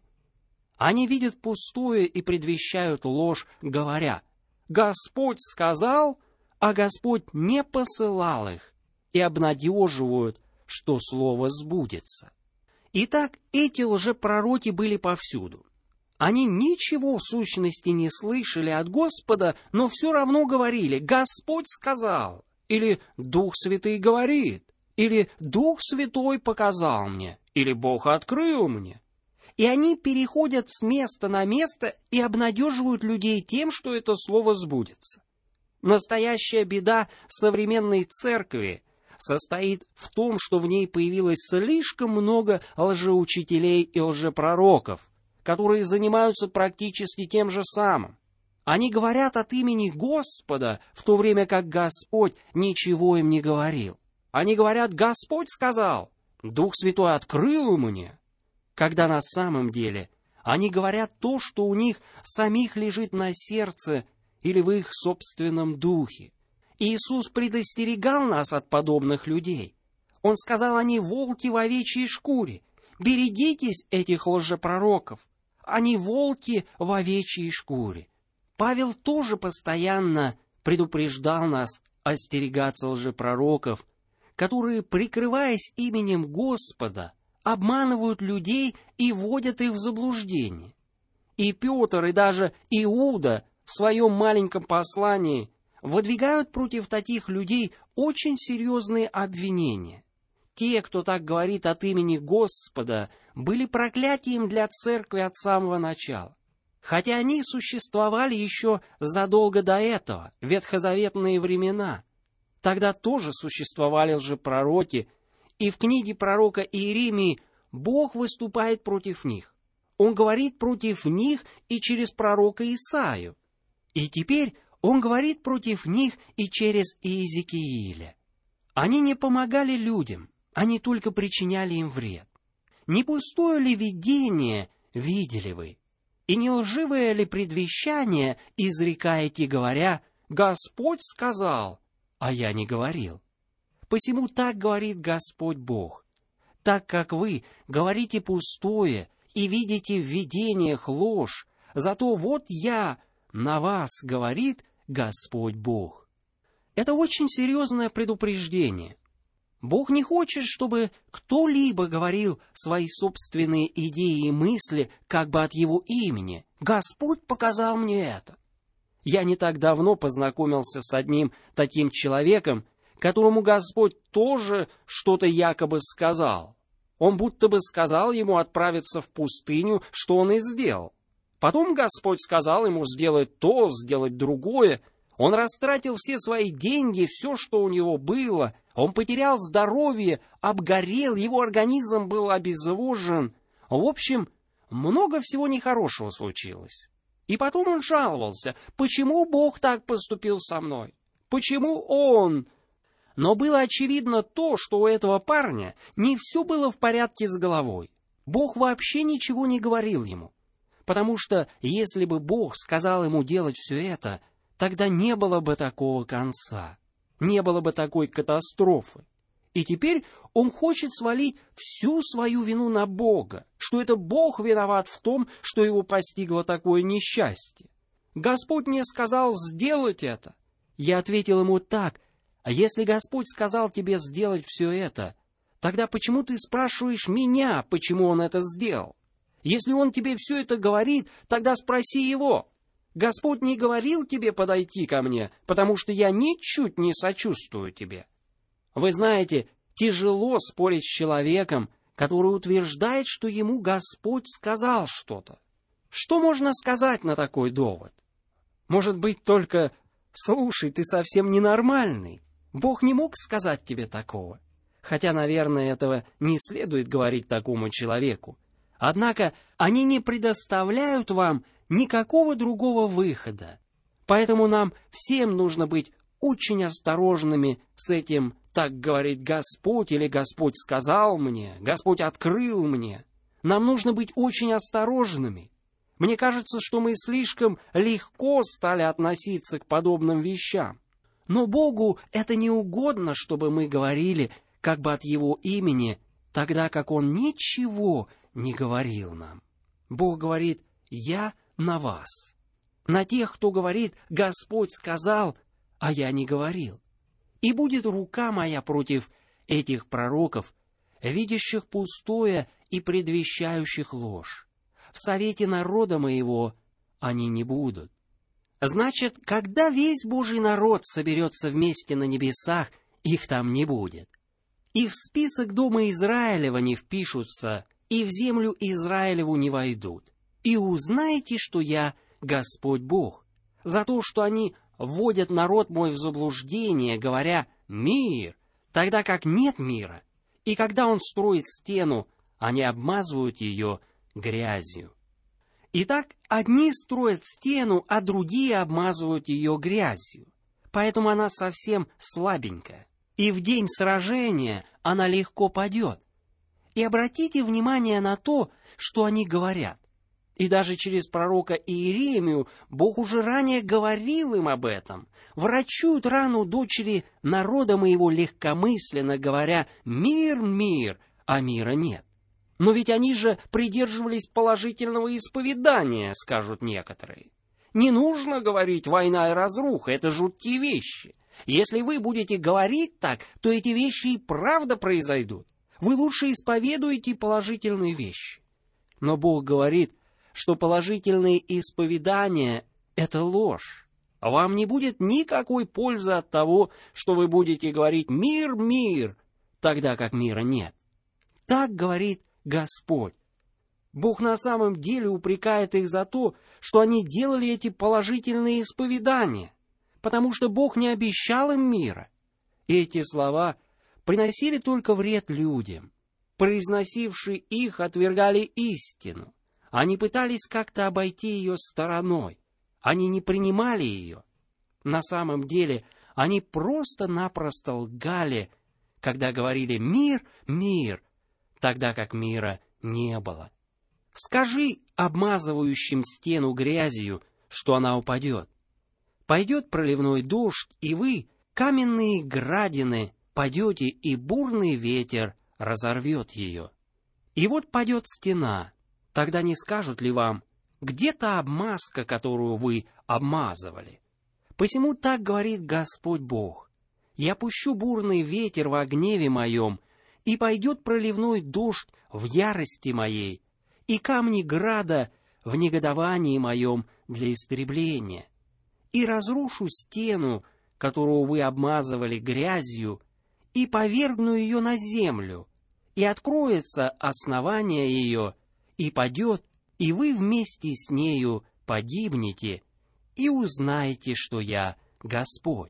Они видят пустое и предвещают ложь, говоря, «Господь сказал», а Господь не посылал их, и обнадеживают, что слово сбудется. Итак, эти лжепророки были повсюду. Они ничего в сущности не слышали от Господа, но все равно говорили «Господь сказал», или «Дух Святый говорит», или «Дух Святой показал мне», или «Бог открыл мне». И они переходят с места на место и обнадеживают людей тем, что это слово сбудется. Настоящая беда современной церкви состоит в том, что в ней появилось слишком много лжеучителей и лжепророков, которые занимаются практически тем же самым. Они говорят от имени Господа, в то время как Господь ничего им не говорил. Они говорят «Господь сказал», «Дух Святой открыл мне», когда на самом деле они говорят то, что у них самих лежит на сердце или в их собственном духе. Иисус предостерегал нас от подобных людей. Он сказал, они волки в овечьей шкуре. Берегитесь этих лжепророков. Они волки в овечьей шкуре. Павел тоже постоянно предупреждал нас остерегаться лжепророков, которые, прикрываясь именем Господа, обманывают людей и вводят их в заблуждение. И Петр, и даже Иуда в своем маленьком послании выдвигают против таких людей очень серьезные обвинения. Те, кто так говорит от имени Господа, были проклятием для церкви от самого начала. Хотя они существовали еще задолго до этого, в ветхозаветные времена. Тогда тоже существовали лжепророки, и в книге пророка Иеремии Бог выступает против них. Он говорит против них и через пророка Исаию. И теперь Он говорит против них и через Иезекииля. Они не помогали людям, они только причиняли им вред. Не пустое ли видение видели вы? И не лживое ли предвещание изрекаете, говоря, «Господь сказал», а я не говорил? Посему так говорит Господь Бог. Так как вы говорите пустое и видите в видениях ложь, зато вот я на вас, говорит Господь Бог». Это очень серьезное предупреждение. Бог не хочет, чтобы кто-либо говорил свои собственные идеи и мысли как бы от Его имени. «Господь показал мне это». Я не так давно познакомился с одним таким человеком, которому Господь тоже что-то якобы сказал. Он будто бы сказал ему отправиться в пустыню, что он и сделал. Потом Господь сказал ему сделать то, сделать другое. Он растратил все свои деньги, все, что у него было. Он потерял здоровье, обгорел, его организм был обезвожен. В общем, много всего нехорошего случилось. И потом он жаловался, почему Бог так поступил со мной? Почему Он? Но было очевидно то, что у этого парня не все было в порядке с головой. Бог вообще ничего не говорил ему. Потому что если бы Бог сказал ему делать все это, тогда не было бы такого конца, не было бы такой катастрофы. И теперь он хочет свалить всю свою вину на Бога, что это Бог виноват в том, что его постигло такое несчастье. Господь мне сказал сделать это. Я ответил ему так: а если Господь сказал тебе сделать все это, тогда почему ты спрашиваешь меня, почему Он это сделал? Если Он тебе все это говорит, тогда спроси Его. Господь не говорил тебе подойти ко мне, потому что я ничуть не сочувствую тебе. Вы знаете, тяжело спорить с человеком, который утверждает, что ему Господь сказал что-то. Что можно сказать на такой довод? Может быть, только «слушай, ты совсем ненормальный. Бог не мог сказать тебе такого». Хотя, наверное, этого не следует говорить такому человеку. Однако они не предоставляют вам никакого другого выхода. Поэтому нам всем нужно быть очень осторожными с этим «так говорит Господь» или «Господь сказал мне», «Господь открыл мне». Нам нужно быть очень осторожными. Мне кажется, что мы слишком легко стали относиться к подобным вещам. Но Богу это не угодно, чтобы мы говорили как бы от Его имени, тогда как Он ничего не говорил нам. Бог говорит «я на вас», на тех, кто говорит «Господь сказал», а я не говорил. И будет рука моя против этих пророков, видящих пустое и предвещающих ложь. В совете народа моего они не будут. Значит, когда весь Божий народ соберется вместе на небесах, их там не будет. И в список дома Израилева не впишутся, и в землю Израилеву не войдут. И узнаете, что я Господь Бог, за то, что они вводят народ мой в заблуждение, говоря «мир», тогда как нет мира. И когда он строит стену, они обмазывают ее грязью. Итак, одни строят стену, а другие обмазывают ее грязью. Поэтому она совсем слабенькая. И в день сражения она легко падет. И обратите внимание на то, что они говорят. И даже через пророка Иеремию Бог уже ранее говорил им об этом. Врачуют рану дочери народа моего легкомысленно, говоря «мир, мир», а мира нет. Но ведь они же придерживались положительного исповедания, скажут некоторые. Не нужно говорить «война и разруха», это жуткие вещи. Если вы будете говорить так, то эти вещи и правда произойдут. Вы лучше исповедуете положительные вещи. Но Бог говорит, что положительные исповедания – это ложь. Вам не будет никакой пользы от того, что вы будете говорить «мир, мир», тогда как мира нет. Так говорит Господь. Бог на самом деле упрекает их за то, что они делали эти положительные исповедания, потому что Бог не обещал им мира. И эти слова приносили только вред людям. Произносившие их отвергали истину. Они пытались как-то обойти ее стороной. Они не принимали ее. На самом деле, они просто-напросто лгали, когда говорили «мир, мир», тогда как мира не было. Скажи обмазывающим стену грязью, что она упадет. Пойдет проливной дождь, и вы, каменные градины, падете, и бурный ветер разорвет ее. И вот падет стена. Тогда не скажут ли вам, где та обмазка, которую вы обмазывали? Посему так говорит Господь Бог: я пущу бурный ветер во гневе моем, и пойдет проливной дождь в ярости моей, и камни града в негодовании моем для истребления. И разрушу стену, которую вы обмазывали грязью, и повергну ее на землю, и откроется основание ее, и падет, и вы вместе с нею погибнете, и узнаете, что я Господь».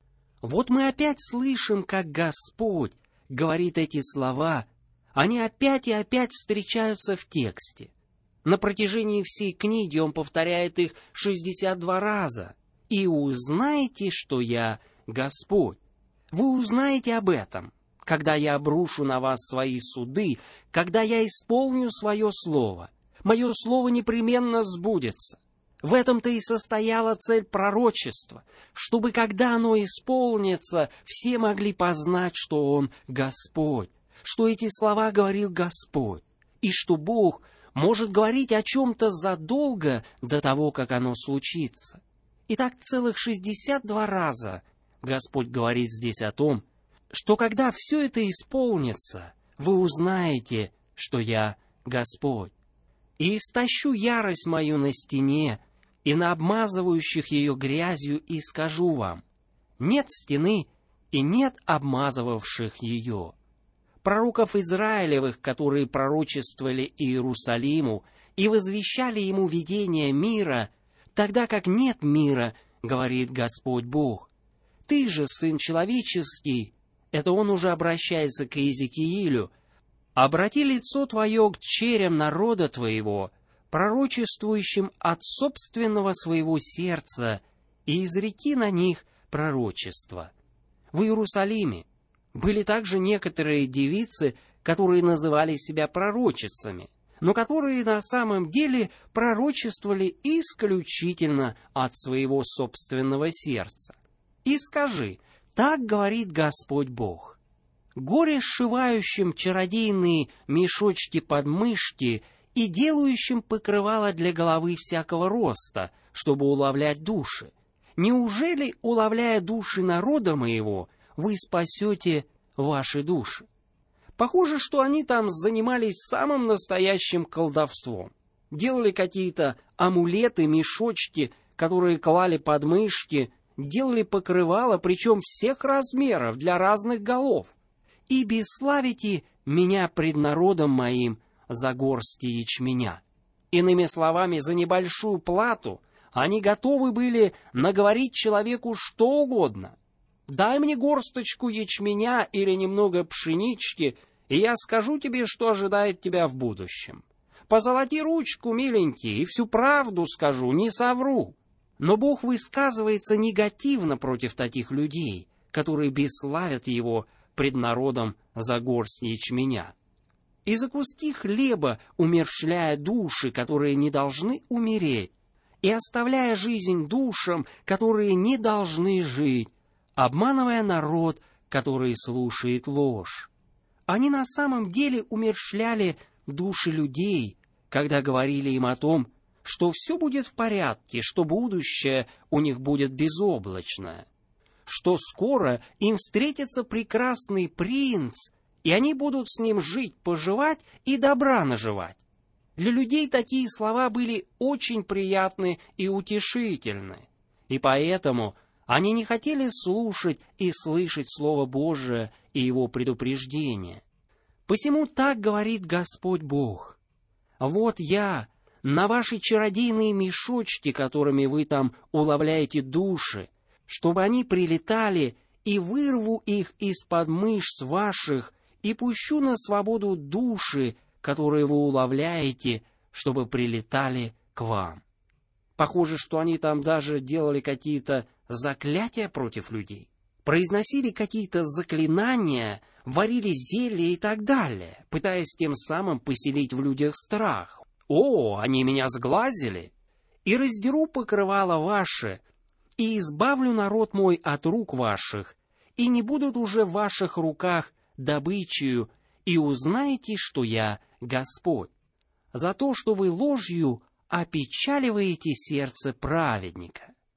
Вот мы опять слышим, как Господь говорит эти слова. Они опять и опять встречаются в тексте. На протяжении всей книги он повторяет их шестьдесят два раза. «И узнаете, что я Господь». Вы узнаете об этом, когда я обрушу на вас свои суды, когда я исполню свое слово. Мое слово непременно сбудется. В этом-то и состояла цель пророчества, чтобы, когда оно исполнится, все могли познать, что Он Господь, что эти слова говорил Господь, и что Бог может говорить о чем-то задолго до того, как оно случится. Итак, целых шестьдесят два раза Господь говорит здесь о том, что когда все это исполнится, вы узнаете, что я Господь. «И истощу ярость мою на стене и на обмазывающих ее грязью, и скажу вам: нет стены и нет обмазывавших ее». Пророков Израилевых, которые пророчествовали Иерусалиму и возвещали ему видение мира, тогда как нет мира, говорит Господь Бог. Ты же, Сын Человеческий, это он уже обращается к Иезекиилю, обрати лицо твое к черям народа твоего, пророчествующим от собственного своего сердца, и изреки на них пророчество. В Иерусалиме были также некоторые девицы, которые называли себя пророчицами, но которые на самом деле пророчествовали исключительно от своего собственного сердца. «И скажи, так говорит Господь Бог: горе сшивающим чародейные мешочки под мышки и делающим покрывало для головы всякого роста, чтобы уловлять души. Неужели, уловляя души народа моего, вы спасете ваши души?» Похоже, что они там занимались самым настоящим колдовством. Делали какие-то амулеты, мешочки, которые клали под мышки, делали покрывала, причем всех размеров, для разных голов. «И бесславите меня пред народом моим за горсти ячменя». Иными словами, за небольшую плату они готовы были наговорить человеку что угодно. «Дай мне горсточку ячменя или немного пшенички, и я скажу тебе, что ожидает тебя в будущем. Позолоти ручку, миленький, и всю правду скажу, не совру». Но Бог высказывается негативно против таких людей, которые бесславят Его пред народом за горсть ячменя. «И за куски хлеба, умерщвляя души, которые не должны умереть, и оставляя жизнь душам, которые не должны жить, обманывая народ, который слушает ложь». Они на самом деле умерщвляли души людей, когда говорили им о том, что все будет в порядке, что будущее у них будет безоблачное, что скоро им встретится прекрасный принц, и они будут с ним жить, поживать и добра наживать. Для людей такие слова были очень приятны и утешительны, и поэтому они не хотели слушать и слышать Слово Божие и Его предупреждение. Посему так говорит Господь Бог: «Вот я на ваши чародейные мешочки, которыми вы там уловляете души, чтобы они прилетали, и вырву их из-под мышц ваших, и пущу на свободу души, которые вы уловляете, чтобы прилетали к вам». Похоже, что они там даже делали какие-то заклятия против людей, произносили какие-то заклинания, варили зелья и так далее, пытаясь тем самым поселить в людях страх. «О, они меня сглазили! И раздеру покрывало ваше, и избавлю народ мой от рук ваших, и не будут уже в ваших руках добычею, и узнаете, что я Господь, за то, что вы ложью опечаливаете сердце праведника».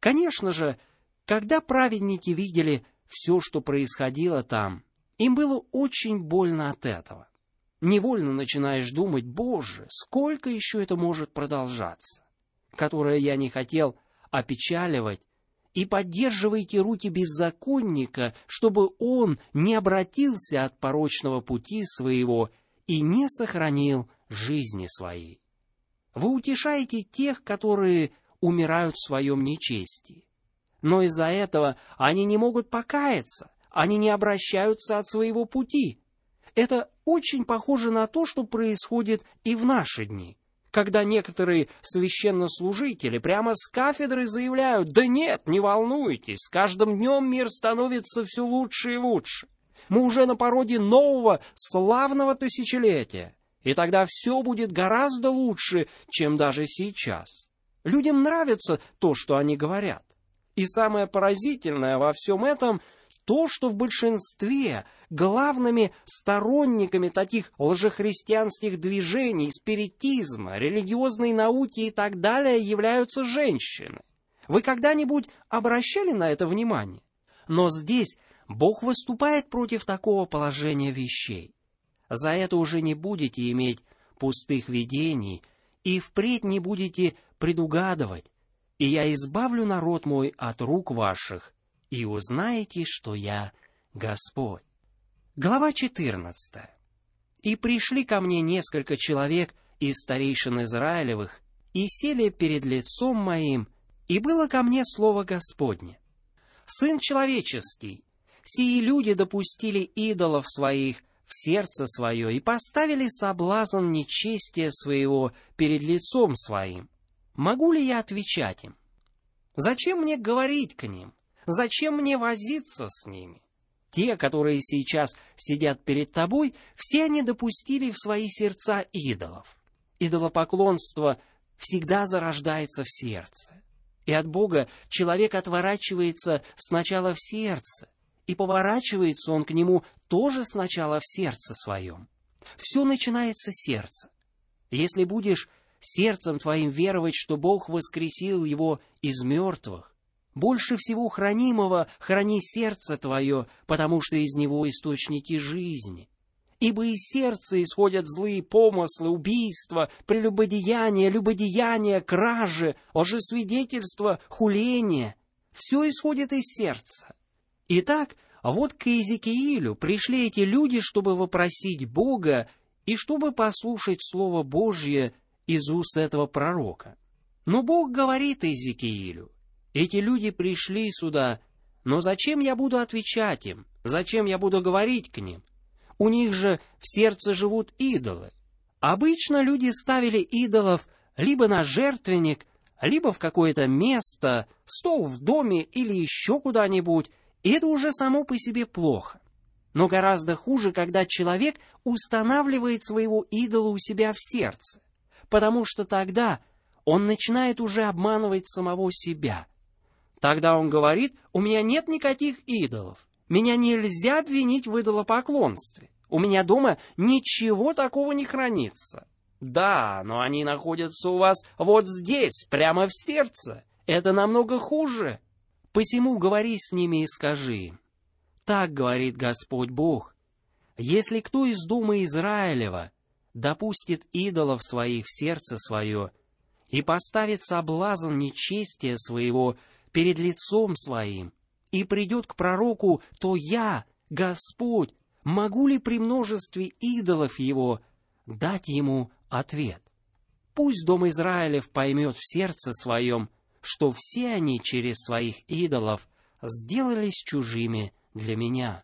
Конечно же, когда праведники видели все, что происходило там, им было очень больно от этого. Невольно начинаешь думать: «Боже, сколько еще это может продолжаться?» Которое я не хотел опечаливать, и поддерживайте руки беззаконника, чтобы он не обратился от порочного пути своего и не сохранил жизни своей. Вы утешаете тех, которые умирают в своем нечестии. Но из-за этого они не могут покаяться, они не обращаются от своего пути. Это очень похоже на то, что происходит и в наши дни, когда некоторые священнослужители прямо с кафедры заявляют: «Да нет, не волнуйтесь, с каждым днем мир становится все лучше и лучше. Мы уже на пороге нового славного тысячелетия, и тогда все будет гораздо лучше, чем даже сейчас». Людям нравится то, что они говорят. И самое поразительное во всем этом то, что в большинстве главными сторонниками таких лжехристианских движений, спиритизма, религиозной науки и так далее являются женщины. Вы когда-нибудь обращали на это внимание? Но здесь Бог выступает против такого положения вещей. За это уже не будете иметь пустых видений и впредь не будете предугадывать, и я избавлю народ мой от рук ваших, и узнаете, что я Господь. Глава четырнадцатая. «И пришли ко мне несколько человек из старейшин Израилевых, и сели перед лицом моим, и было ко мне слово Господне: Сын человеческий, сии люди допустили идолов своих в сердце свое и поставили соблазн нечестия своего перед лицом своим. Могу ли я отвечать им? Зачем мне говорить к ним? Зачем мне возиться с ними? Те, которые сейчас сидят перед тобой, все они допустили в свои сердца идолов. Идолопоклонство всегда зарождается в сердце. И от Бога человек отворачивается сначала в сердце, и поворачивается он к Нему тоже сначала в сердце своем. Все начинается с сердца. Если будешь сердцем твоим веровать, что Бог воскресил его из мертвых, больше всего хранимого храни сердце твое, потому что из него источники жизни. Ибо из сердца исходят злые помыслы, убийства, прелюбодеяния, любодеяния, кражи, лжесвидетельства, хуления. Все исходит из сердца. Итак, вот к Иезекиилю пришли эти люди, чтобы вопросить Бога и чтобы послушать Слово Божье из уст этого пророка. Но Бог говорит Иезекиилю: эти люди пришли сюда, но зачем я буду отвечать им? Зачем я буду говорить к ним? У них же в сердце живут идолы. Обычно люди ставили идолов либо на жертвенник, либо в какое-то место, стол в доме или еще куда-нибудь, и это уже само по себе плохо. Но гораздо хуже, когда человек устанавливает своего идола у себя в сердце, потому что тогда он начинает уже обманывать самого себя. Тогда он говорит: у меня нет никаких идолов, меня нельзя обвинить в идолопоклонстве, у меня дома ничего такого не хранится. Да, но они находятся у вас вот здесь, прямо в сердце, это намного хуже. Посему говори с ними и скажи им: так говорит Господь Бог, если кто из дома Израилева допустит идолов своих в сердце свое и поставит соблазн нечестия своего перед лицом своим, и придет к пророку, то я, Господь, могу ли при множестве идолов его дать ему ответ? Пусть дом Израилев поймет в сердце своем, что все они через своих идолов сделались чужими для меня.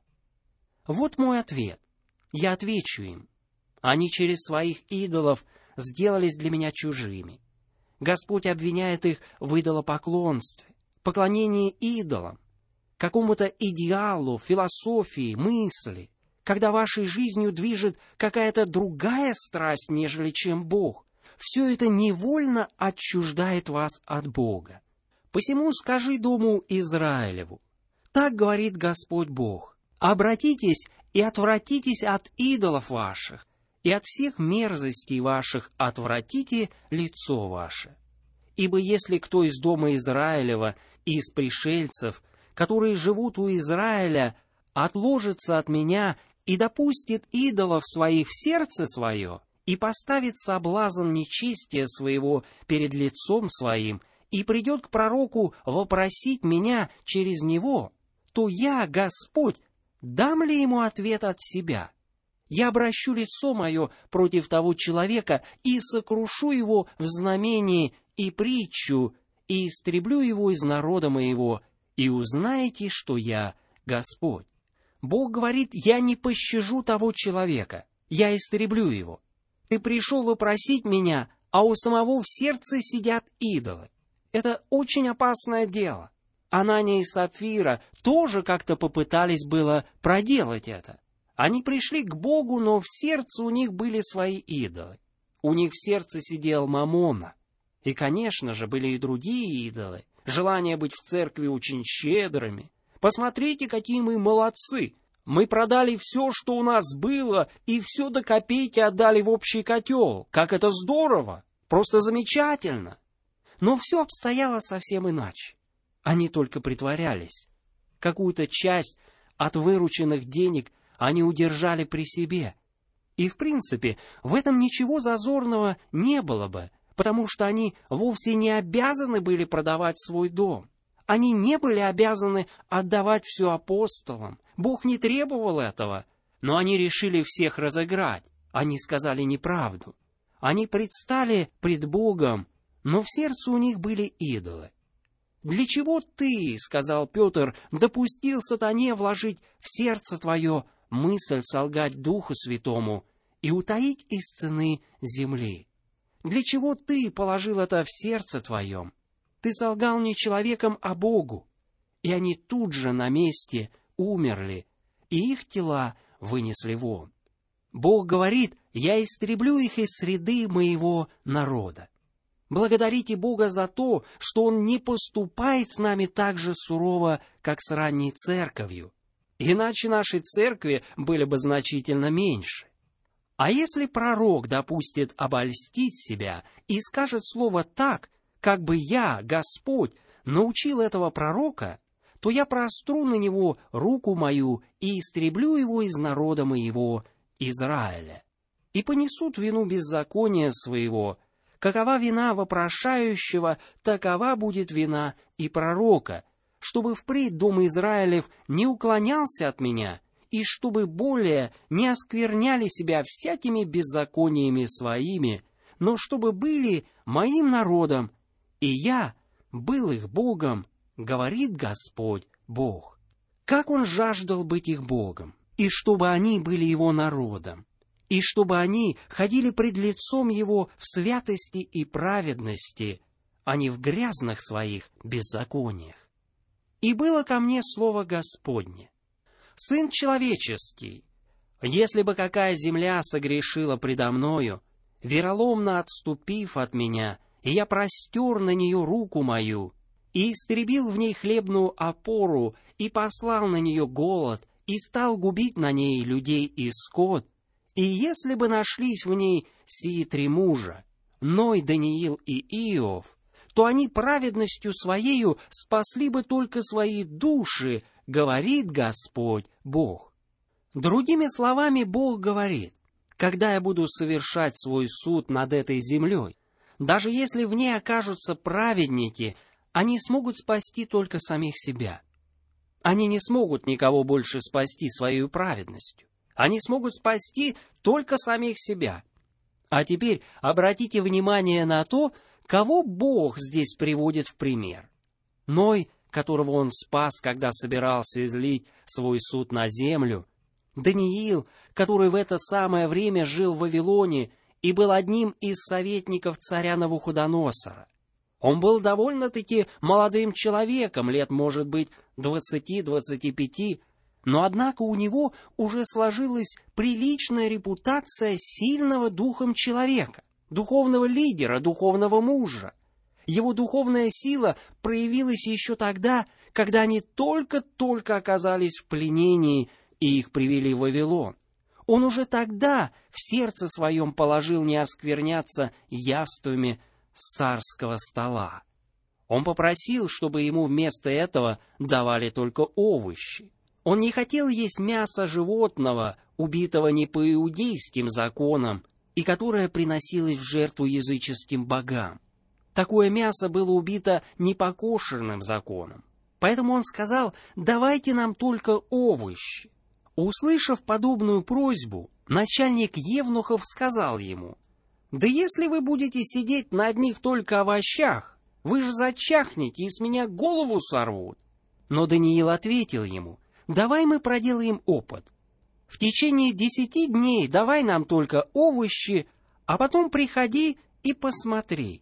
Вот мой ответ. Я отвечу им: они через своих идолов сделались для меня чужими. Господь обвиняет их в идолопоклонстве, поклонении идолам, какому-то идеалу, философии, мысли, когда вашей жизнью движет какая-то другая страсть, нежели чем Бог. Все это невольно отчуждает вас от Бога. Посему скажи дому Израилеву: так говорит Господь Бог, обратитесь и отвратитесь от идолов ваших, и от всех мерзостей ваших отвратите лицо ваше. Ибо если кто из дома Израилева из пришельцев, которые живут у Израиля, отложится от меня и допустит идолов своих в сердце свое, и поставит соблазн нечестия своего перед лицом своим, и придет к пророку вопросить меня через него, то я, Господь, дам ли ему ответ от себя? Я обращу лицо мое против того человека и сокрушу его в знамении и притчу, и истреблю его из народа моего, и узнаете, что я Господь. Бог говорит: я не пощажу того человека, я истреблю его. Ты пришел вопросить меня, а у самого в сердце сидят идолы. Это очень опасное дело. Анания и Сапфира тоже как-то попытались было проделать это. Они пришли к Богу, но в сердце у них были свои идолы. У них в сердце сидел Мамона. И, конечно же, были и другие идолы. Желание быть в церкви очень щедрыми. Посмотрите, какие мы молодцы. Мы продали все, что у нас было, и все до копейки отдали в общий котел. Как это здорово! Просто замечательно! Но все обстояло совсем иначе. Они только притворялись. Какую-то часть от вырученных денег они удержали при себе. И, в принципе, в этом ничего зазорного не было бы, потому что они вовсе не обязаны были продавать свой дом. Они не были обязаны отдавать все апостолам. Бог не требовал этого. Но они решили всех разыграть. Они сказали неправду. Они предстали пред Богом, но в сердце у них были идолы. «Для чего ты, — сказал Петр, — допустил сатане вложить в сердце твое мысль солгать Духу Святому и утаить из цены земли? Для чего ты положил это в сердце твоем? Ты солгал не человеком, а Богу». И они тут же на месте умерли, и их тела вынесли вон. Бог говорит: «Я истреблю их из среды моего народа». Благодарите Бога за то, что Он не поступает с нами так же сурово, как с ранней церковью. Иначе наши церкви были бы значительно меньше. А если пророк допустит обольстить себя и скажет слово так, как бы я, Господь, научил этого пророка, то я простру на него руку мою и истреблю его из народа моего Израиля. И понесут вину беззакония своего. Какова вина вопрошающего, такова будет вина и пророка, чтобы впредь дом Израилев не уклонялся от меня, и чтобы более не оскверняли себя всякими беззакониями своими, но чтобы были моим народом, и я был их Богом, говорит Господь Бог. Как Он жаждал быть их Богом, и чтобы они были Его народом, и чтобы они ходили пред лицом Его в святости и праведности, а не в грязных своих беззакониях. И было ко мне слово Господне: «Сын человеческий, если бы какая земля согрешила предо мною, вероломно отступив от меня, и я простер на нее руку мою, и истребил в ней хлебную опору, и послал на нее голод, и стал губить на ней людей и скот, и если бы нашлись в ней сии три мужа, Ной, Даниил и Иов, то они праведностью своею спасли бы только свои души, говорит Господь Бог». Другими словами, Бог говорит: когда я буду совершать свой суд над этой землей, даже если в ней окажутся праведники, они смогут спасти только самих себя. Они не смогут никого больше спасти своей праведностью. Они смогут спасти только самих себя. А теперь обратите внимание на то, кого Бог здесь приводит в пример. Ной, которого Он спас, когда собирался излить свой суд на землю. Даниил, который в это самое время жил в Вавилоне и был одним из советников царя Навуходоносора. Он был довольно-таки молодым человеком, лет, может быть, двадцати-двадцати пяти, но однако у него уже сложилась приличная репутация сильного духом человека, духовного лидера, духовного мужа. Его духовная сила проявилась еще тогда, когда они только-только оказались в пленении и их привели в Вавилон. Он уже тогда в сердце своем положил не оскверняться явствами с царского стола. Он попросил, чтобы ему вместо этого давали только овощи. Он не хотел есть мясо животного, убитого не по иудейским законам, и которое приносилось в жертву языческим богам. Такое мясо было убито не по кошерным законам. Поэтому он сказал: «Давайте нам только овощи». Услышав подобную просьбу, начальник евнухов сказал ему: «Да если вы будете сидеть на одних только овощах, вы же зачахнете и с меня голову сорвут». Но Даниил ответил ему: «Давай мы проделаем опыт. В течение десяти дней давай нам только овощи, а потом приходи и посмотри.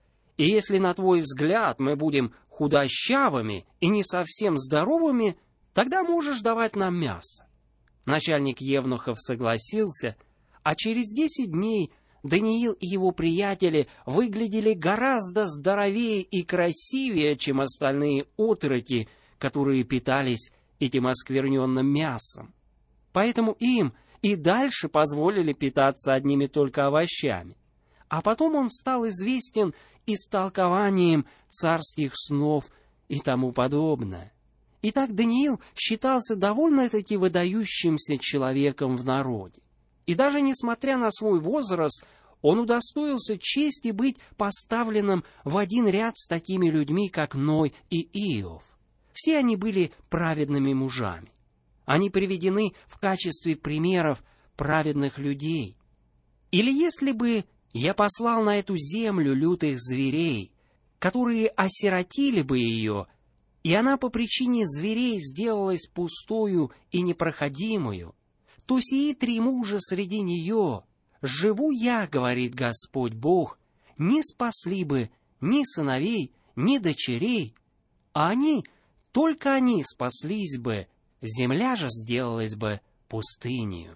И если, на твой взгляд, мы будем худощавыми и не совсем здоровыми, тогда можешь давать нам мясо». Начальник евнухов согласился, а через десять дней Даниил и его приятели выглядели гораздо здоровее и красивее, чем остальные отроки, которые питались этим оскверненным мясом. Поэтому им и дальше позволили питаться одними только овощами. А потом он стал известен истолкованием царских снов и тому подобное. Итак, Даниил считался довольно-таки выдающимся человеком в народе. И даже несмотря на свой возраст, он удостоился чести быть поставленным в один ряд с такими людьми, как Ной и Иов. Все они были праведными мужами. Они приведены в качестве примеров праведных людей. Или если бы я послал на эту землю лютых зверей, которые осиротили бы ее, и она по причине зверей сделалась пустою и непроходимою, то сии три мужа среди нее, живу я, говорит Господь Бог, не спасли бы ни сыновей, ни дочерей, а они, только они спаслись бы, земля же сделалась бы пустынью.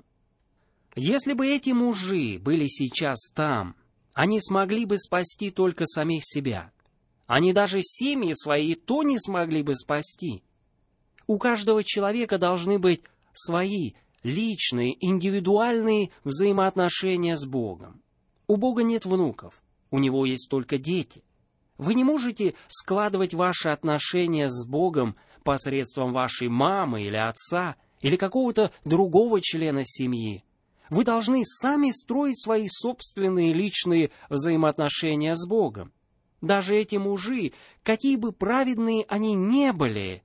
Если бы эти мужи были сейчас там, они смогли бы спасти только самих себя. Они даже семьи свои то не смогли бы спасти. У каждого человека должны быть свои личные, индивидуальные взаимоотношения с Богом. У Бога нет внуков, у Него есть только дети. Вы не можете складывать ваши отношения с Богом посредством вашей мамы или отца, или какого-то другого члена семьи. Вы должны сами строить свои собственные личные взаимоотношения с Богом. Даже эти мужи, какие бы праведные они не были,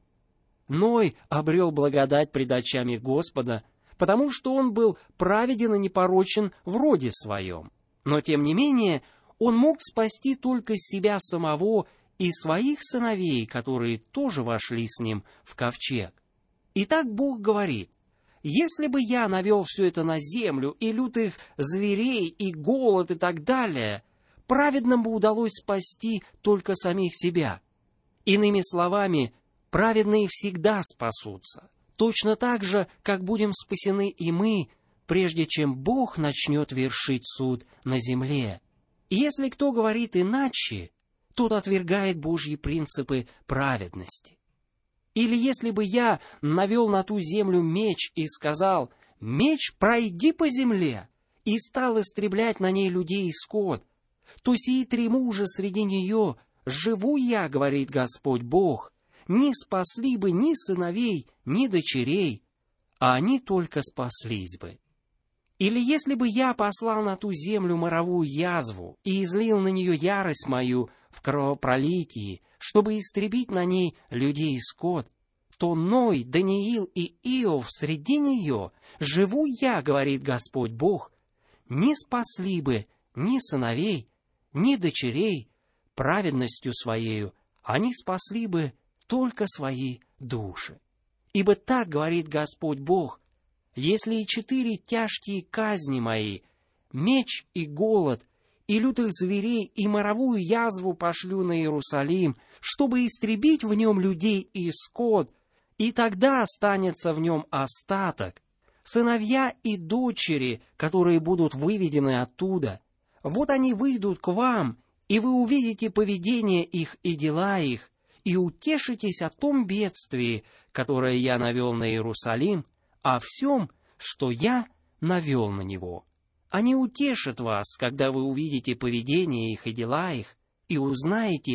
Ной обрел благодать пред очами Господа, потому что он был праведен и непорочен в роде своем. Но, тем не менее, он мог спасти только себя самого и своих сыновей, которые тоже вошли с ним в ковчег. Итак, Бог говорит: если бы я навел все это на землю, и лютых зверей, и голод, и так далее, праведным бы удалось спасти только самих себя. Иными словами, праведные всегда спасутся, точно так же, как будем спасены и мы, прежде чем Бог начнет вершить суд на земле. И если кто говорит иначе, тот отвергает Божьи принципы праведности. Или если бы я навел на ту землю меч и сказал: «Меч, пройди по земле», и стал истреблять на ней людей и скот, то сии три мужа среди нее, живу я, говорит Господь Бог, не спасли бы ни сыновей, ни дочерей, а они только спаслись бы. Или если бы я послал на ту землю моровую язву и излил на нее ярость мою в кровопролитии, чтобы истребить на ней людей и скот, то Ной, Даниил и Иов среди нее, живу я, говорит Господь Бог, не спасли бы ни сыновей, ни дочерей праведностью своею, они спасли бы только свои души. Ибо так говорит Господь Бог: если и четыре тяжкие казни мои, меч и голод, и лютых зверей, и моровую язву пошлю на Иерусалим, чтобы истребить в нем людей и скот, и тогда останется в нем остаток, сыновья и дочери, которые будут выведены оттуда, вот они выйдут к вам, и вы увидите поведение их и дела их, и утешитесь о том бедствии, которое я навел на Иерусалим, о всем, что я навел на него. Они утешат вас, когда вы увидите поведение их и дела их, и узнаете,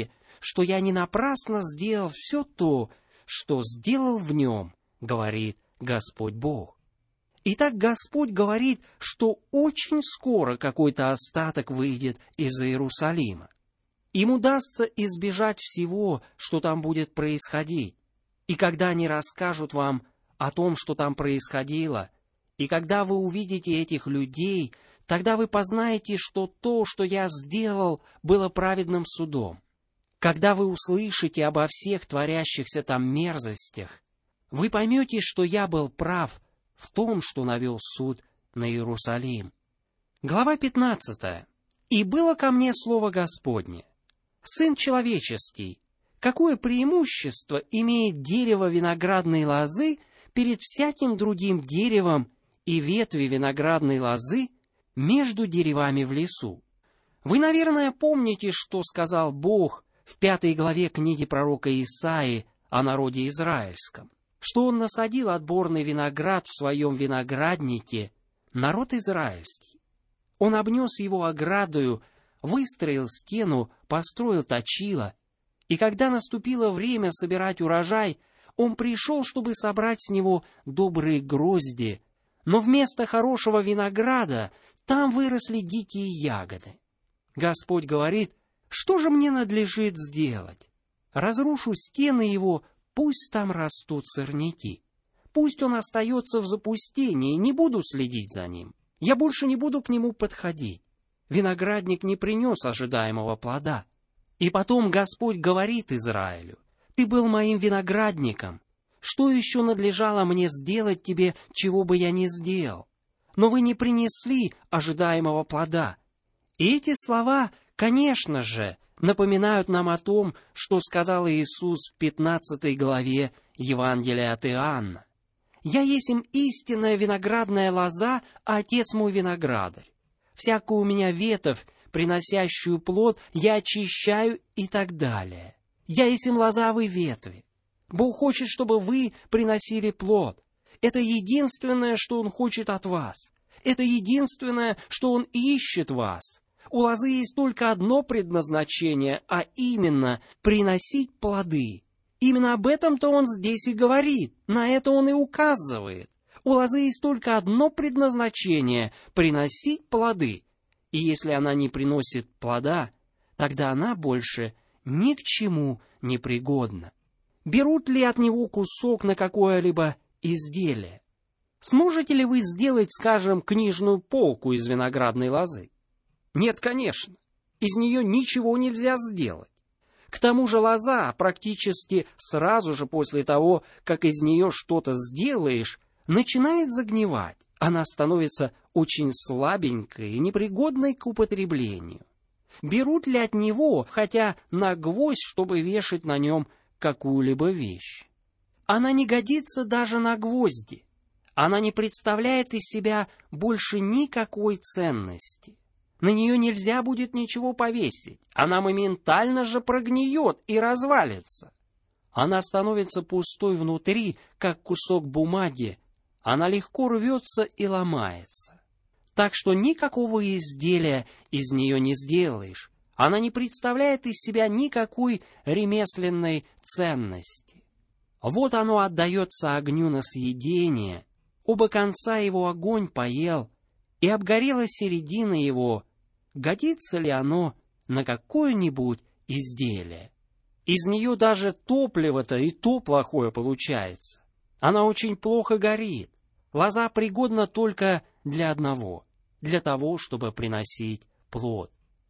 что я не напрасно сделал все то, что сделал в нем, говорит Господь Бог. Итак, Господь говорит, что очень скоро какой-то остаток выйдет из Иерусалима. Им удастся избежать всего, что там будет происходить. И когда они расскажут вам о том, что там происходило, и когда вы увидите этих людей, тогда вы познаете, что то, что я сделал, было праведным судом. Когда вы услышите обо всех творящихся там мерзостях, вы поймете, что я был прав в том, что навел суд на Иерусалим. Глава пятнадцатая. «И было ко мне слово Господне: Сын человеческий, какое преимущество имеет дерево виноградной лозы перед всяким другим деревом и ветви виноградной лозы между деревами в лесу?» Вы, наверное, помните, что сказал Бог в пятой главе книги пророка Исаии о народе израильском, что Он насадил отборный виноград в своем винограднике, народ израильский. Он обнес его оградою, выстроил стену, построил точило, и когда наступило время собирать урожай, он пришел, чтобы собрать с него добрые грозди, но вместо хорошего винограда там выросли дикие ягоды. Господь говорит: что же мне надлежит сделать? Разрушу стены его, пусть там растут сорняки. Пусть он остается в запустении, не буду следить за ним. Я больше не буду к нему подходить. Виноградник не принес ожидаемого плода. И потом Господь говорит Израилю: ты был моим виноградником. Что еще надлежало мне сделать тебе, чего бы я не сделал? Но вы не принесли ожидаемого плода. И эти слова, конечно же, напоминают нам о том, что сказал Иисус в пятнадцатой главе Евангелия от Иоанна. «Я есть им истинная виноградная лоза, а Отец мой виноградарь. Всякую у меня ветвь, приносящую плод, я очищаю» и так далее. «Я есть им лоза, вы ветви». Бог хочет, чтобы вы приносили плод. Это единственное, что Он хочет от вас. Это единственное, что Он ищет вас. У лозы есть только одно предназначение, а именно приносить плоды. Именно об этом-то Он здесь и говорит, на это Он и указывает. У лозы есть только одно предназначение – приносить плоды. И если она не приносит плода, тогда она больше ни к чему не пригодна. Берут ли от него кусок на какое-либо изделие? Сможете ли вы сделать, скажем, книжную полку из виноградной лозы? Нет, конечно. Из нее ничего нельзя сделать. К тому же лоза практически сразу же после того, как из нее что-то сделаешь, начинает загнивать. Она становится очень слабенькой и непригодной к употреблению. Берут ли от него хотя на гвоздь, чтобы вешать на нем какую-либо вещь? Она не годится даже на гвозди. Она не представляет из себя больше никакой ценности. На нее нельзя будет ничего повесить. Она моментально же прогниет и развалится. Она становится пустой внутри, как кусок бумаги. Она легко рвется и ломается. Так что никакого изделия из нее не сделаешь. Она не представляет из себя никакой ремесленной ценности. Вот оно отдается огню на съедение, оба конца его огонь поел, и обгорела середина его. Годится ли оно на какое-нибудь изделие? Из нее даже топливо-то и то плохое получается. Она очень плохо горит. Лоза пригодна только для одного, для того, чтобы приносить плод.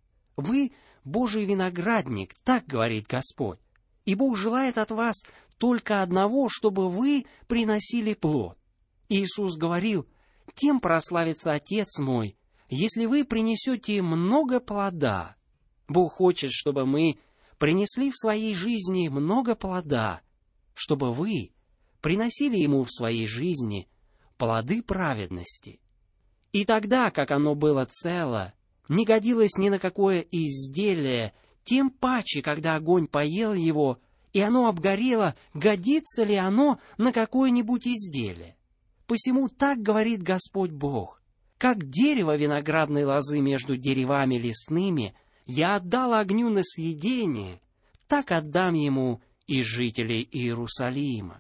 Вы Божий виноградник, так говорит Господь, и Бог желает от вас только одного, чтобы вы приносили плод. Иисус говорил: «Тем прославится Отец мой, если вы принесете много плода». Бог хочет, чтобы мы принесли в своей жизни много плода, чтобы вы приносили Ему в своей жизни плоды праведности. И тогда, как оно было цело, не годилось ни на какое изделие, тем паче, когда огонь поел его, и оно обгорело, годится ли оно на какое-нибудь изделие? Посему так говорит Господь Бог: как дерево виноградной лозы между деревами лесными я отдал огню на съедение, так отдам ему и жителей Иерусалима.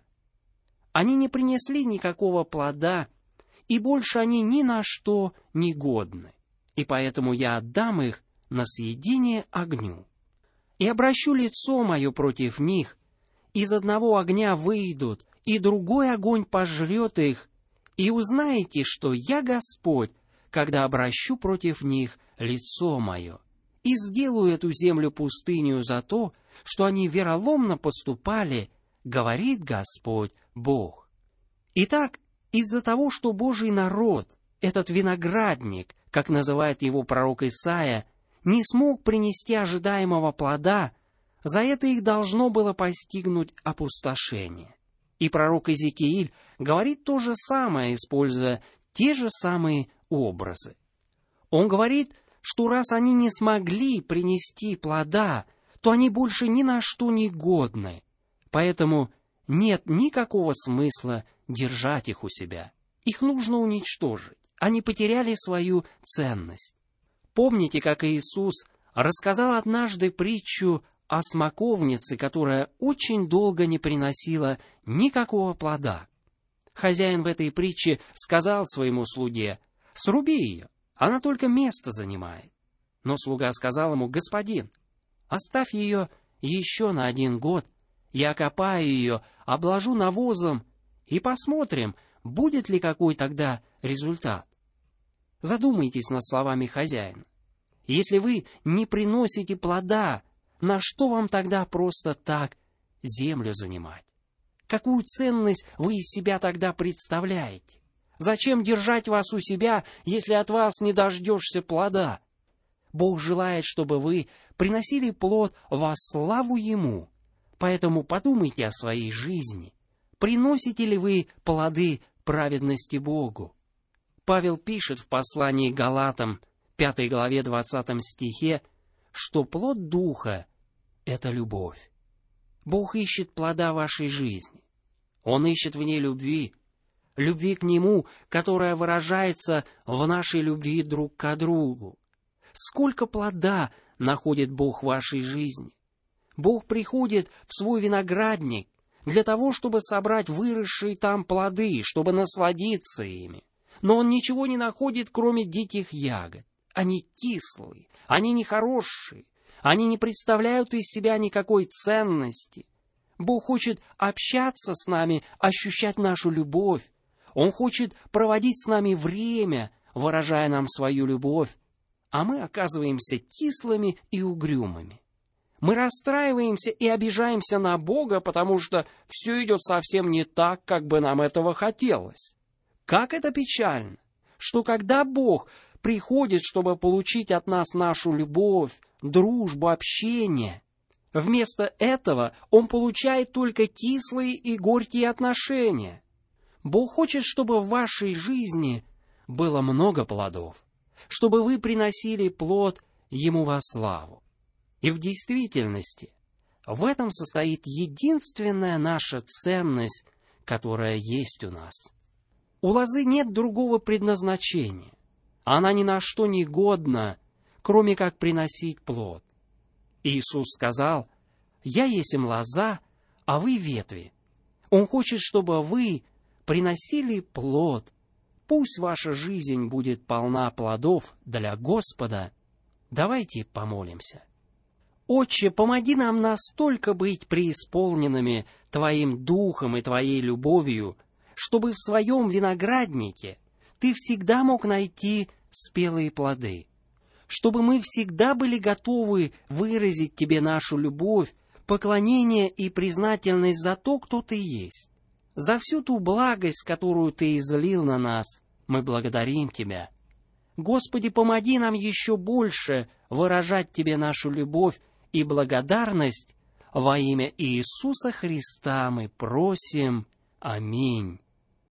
Они не принесли никакого плода, и больше они ни на что не годны, и поэтому я отдам их на съедение огню. И обращу лицо мое против них, из одного огня выйдут, и другой огонь пожрет их, и узнаете, что я Господь, когда обращу против них лицо мое, и сделаю эту землю пустынью за то, что они вероломно поступали, говорит Господь Бог. Итак, из-за того, что Божий народ, этот виноградник, как называет его пророк Исаия, не смог принести ожидаемого плода, за это их должно было постигнуть опустошение. И пророк Иезекииль говорит то же самое, используя те же самые образы. Он говорит, что раз они не смогли принести плода, то они больше ни на что не годны, поэтому нет никакого смысла держать их у себя. Их нужно уничтожить. Они потеряли свою ценность. Помните, как Иисус рассказал однажды притчу о смоковнице, которая очень долго не приносила никакого плода. Хозяин в этой притче сказал своему слуге: «Сруби ее, она только место занимает». Но слуга сказал ему: «Господин, оставь ее еще на один год, я окопаю ее, обложу навозом, и посмотрим, будет ли какой тогда результат». Задумайтесь над словами хозяина. Если вы не приносите плода, на что вам тогда просто так землю занимать? Какую ценность вы из себя тогда представляете? Зачем держать вас у себя, если от вас не дождешься плода? Бог желает, чтобы вы приносили плод во славу Ему. Поэтому подумайте о своей жизни. Приносите ли вы плоды праведности Богу? Павел пишет в послании к Галатам, пятой главе, двадцатом стихе, что плод Духа — это любовь. Бог ищет плода вашей жизни. Он ищет в ней любви, любви к Нему, которая выражается в нашей любви друг к другу. Сколько плода находит Бог в вашей жизни? Бог приходит в свой виноградник для того, чтобы собрать выросшие там плоды, чтобы насладиться ими. Но Он ничего не находит, кроме диких ягод. Они кислые, они нехорошие, они не представляют из себя никакой ценности. Бог хочет общаться с нами, ощущать нашу любовь. Он хочет проводить с нами время, выражая нам свою любовь. А мы оказываемся кислыми и угрюмыми. Мы расстраиваемся и обижаемся на Бога, потому что все идет совсем не так, как бы нам этого хотелось. Как это печально, что когда Бог приходит, чтобы получить от нас нашу любовь, дружбу, общение, вместо этого Он получает только кислые и горькие отношения. Бог хочет, чтобы в вашей жизни было много плодов, чтобы вы приносили плод Ему во славу. И в действительности в этом состоит единственная наша ценность, которая есть у нас. У лозы нет другого предназначения. Она ни на что не годна, кроме как приносить плод. Иисус сказал: «Я есмь лоза, а вы ветви». Он хочет, чтобы вы приносили плод. Пусть ваша жизнь будет полна плодов для Господа. Давайте помолимся. Отче, помоги нам настолько быть преисполненными Твоим Духом и Твоей любовью, чтобы в своем винограднике Ты всегда мог найти спелые плоды, чтобы мы всегда были готовы выразить Тебе нашу любовь, поклонение и признательность за то, кто Ты есть. За всю ту благость, которую Ты излил на нас, мы благодарим Тебя. Господи, помоги нам еще больше выражать Тебе нашу любовь и благодарность. Во имя Иисуса Христа мы просим. Аминь.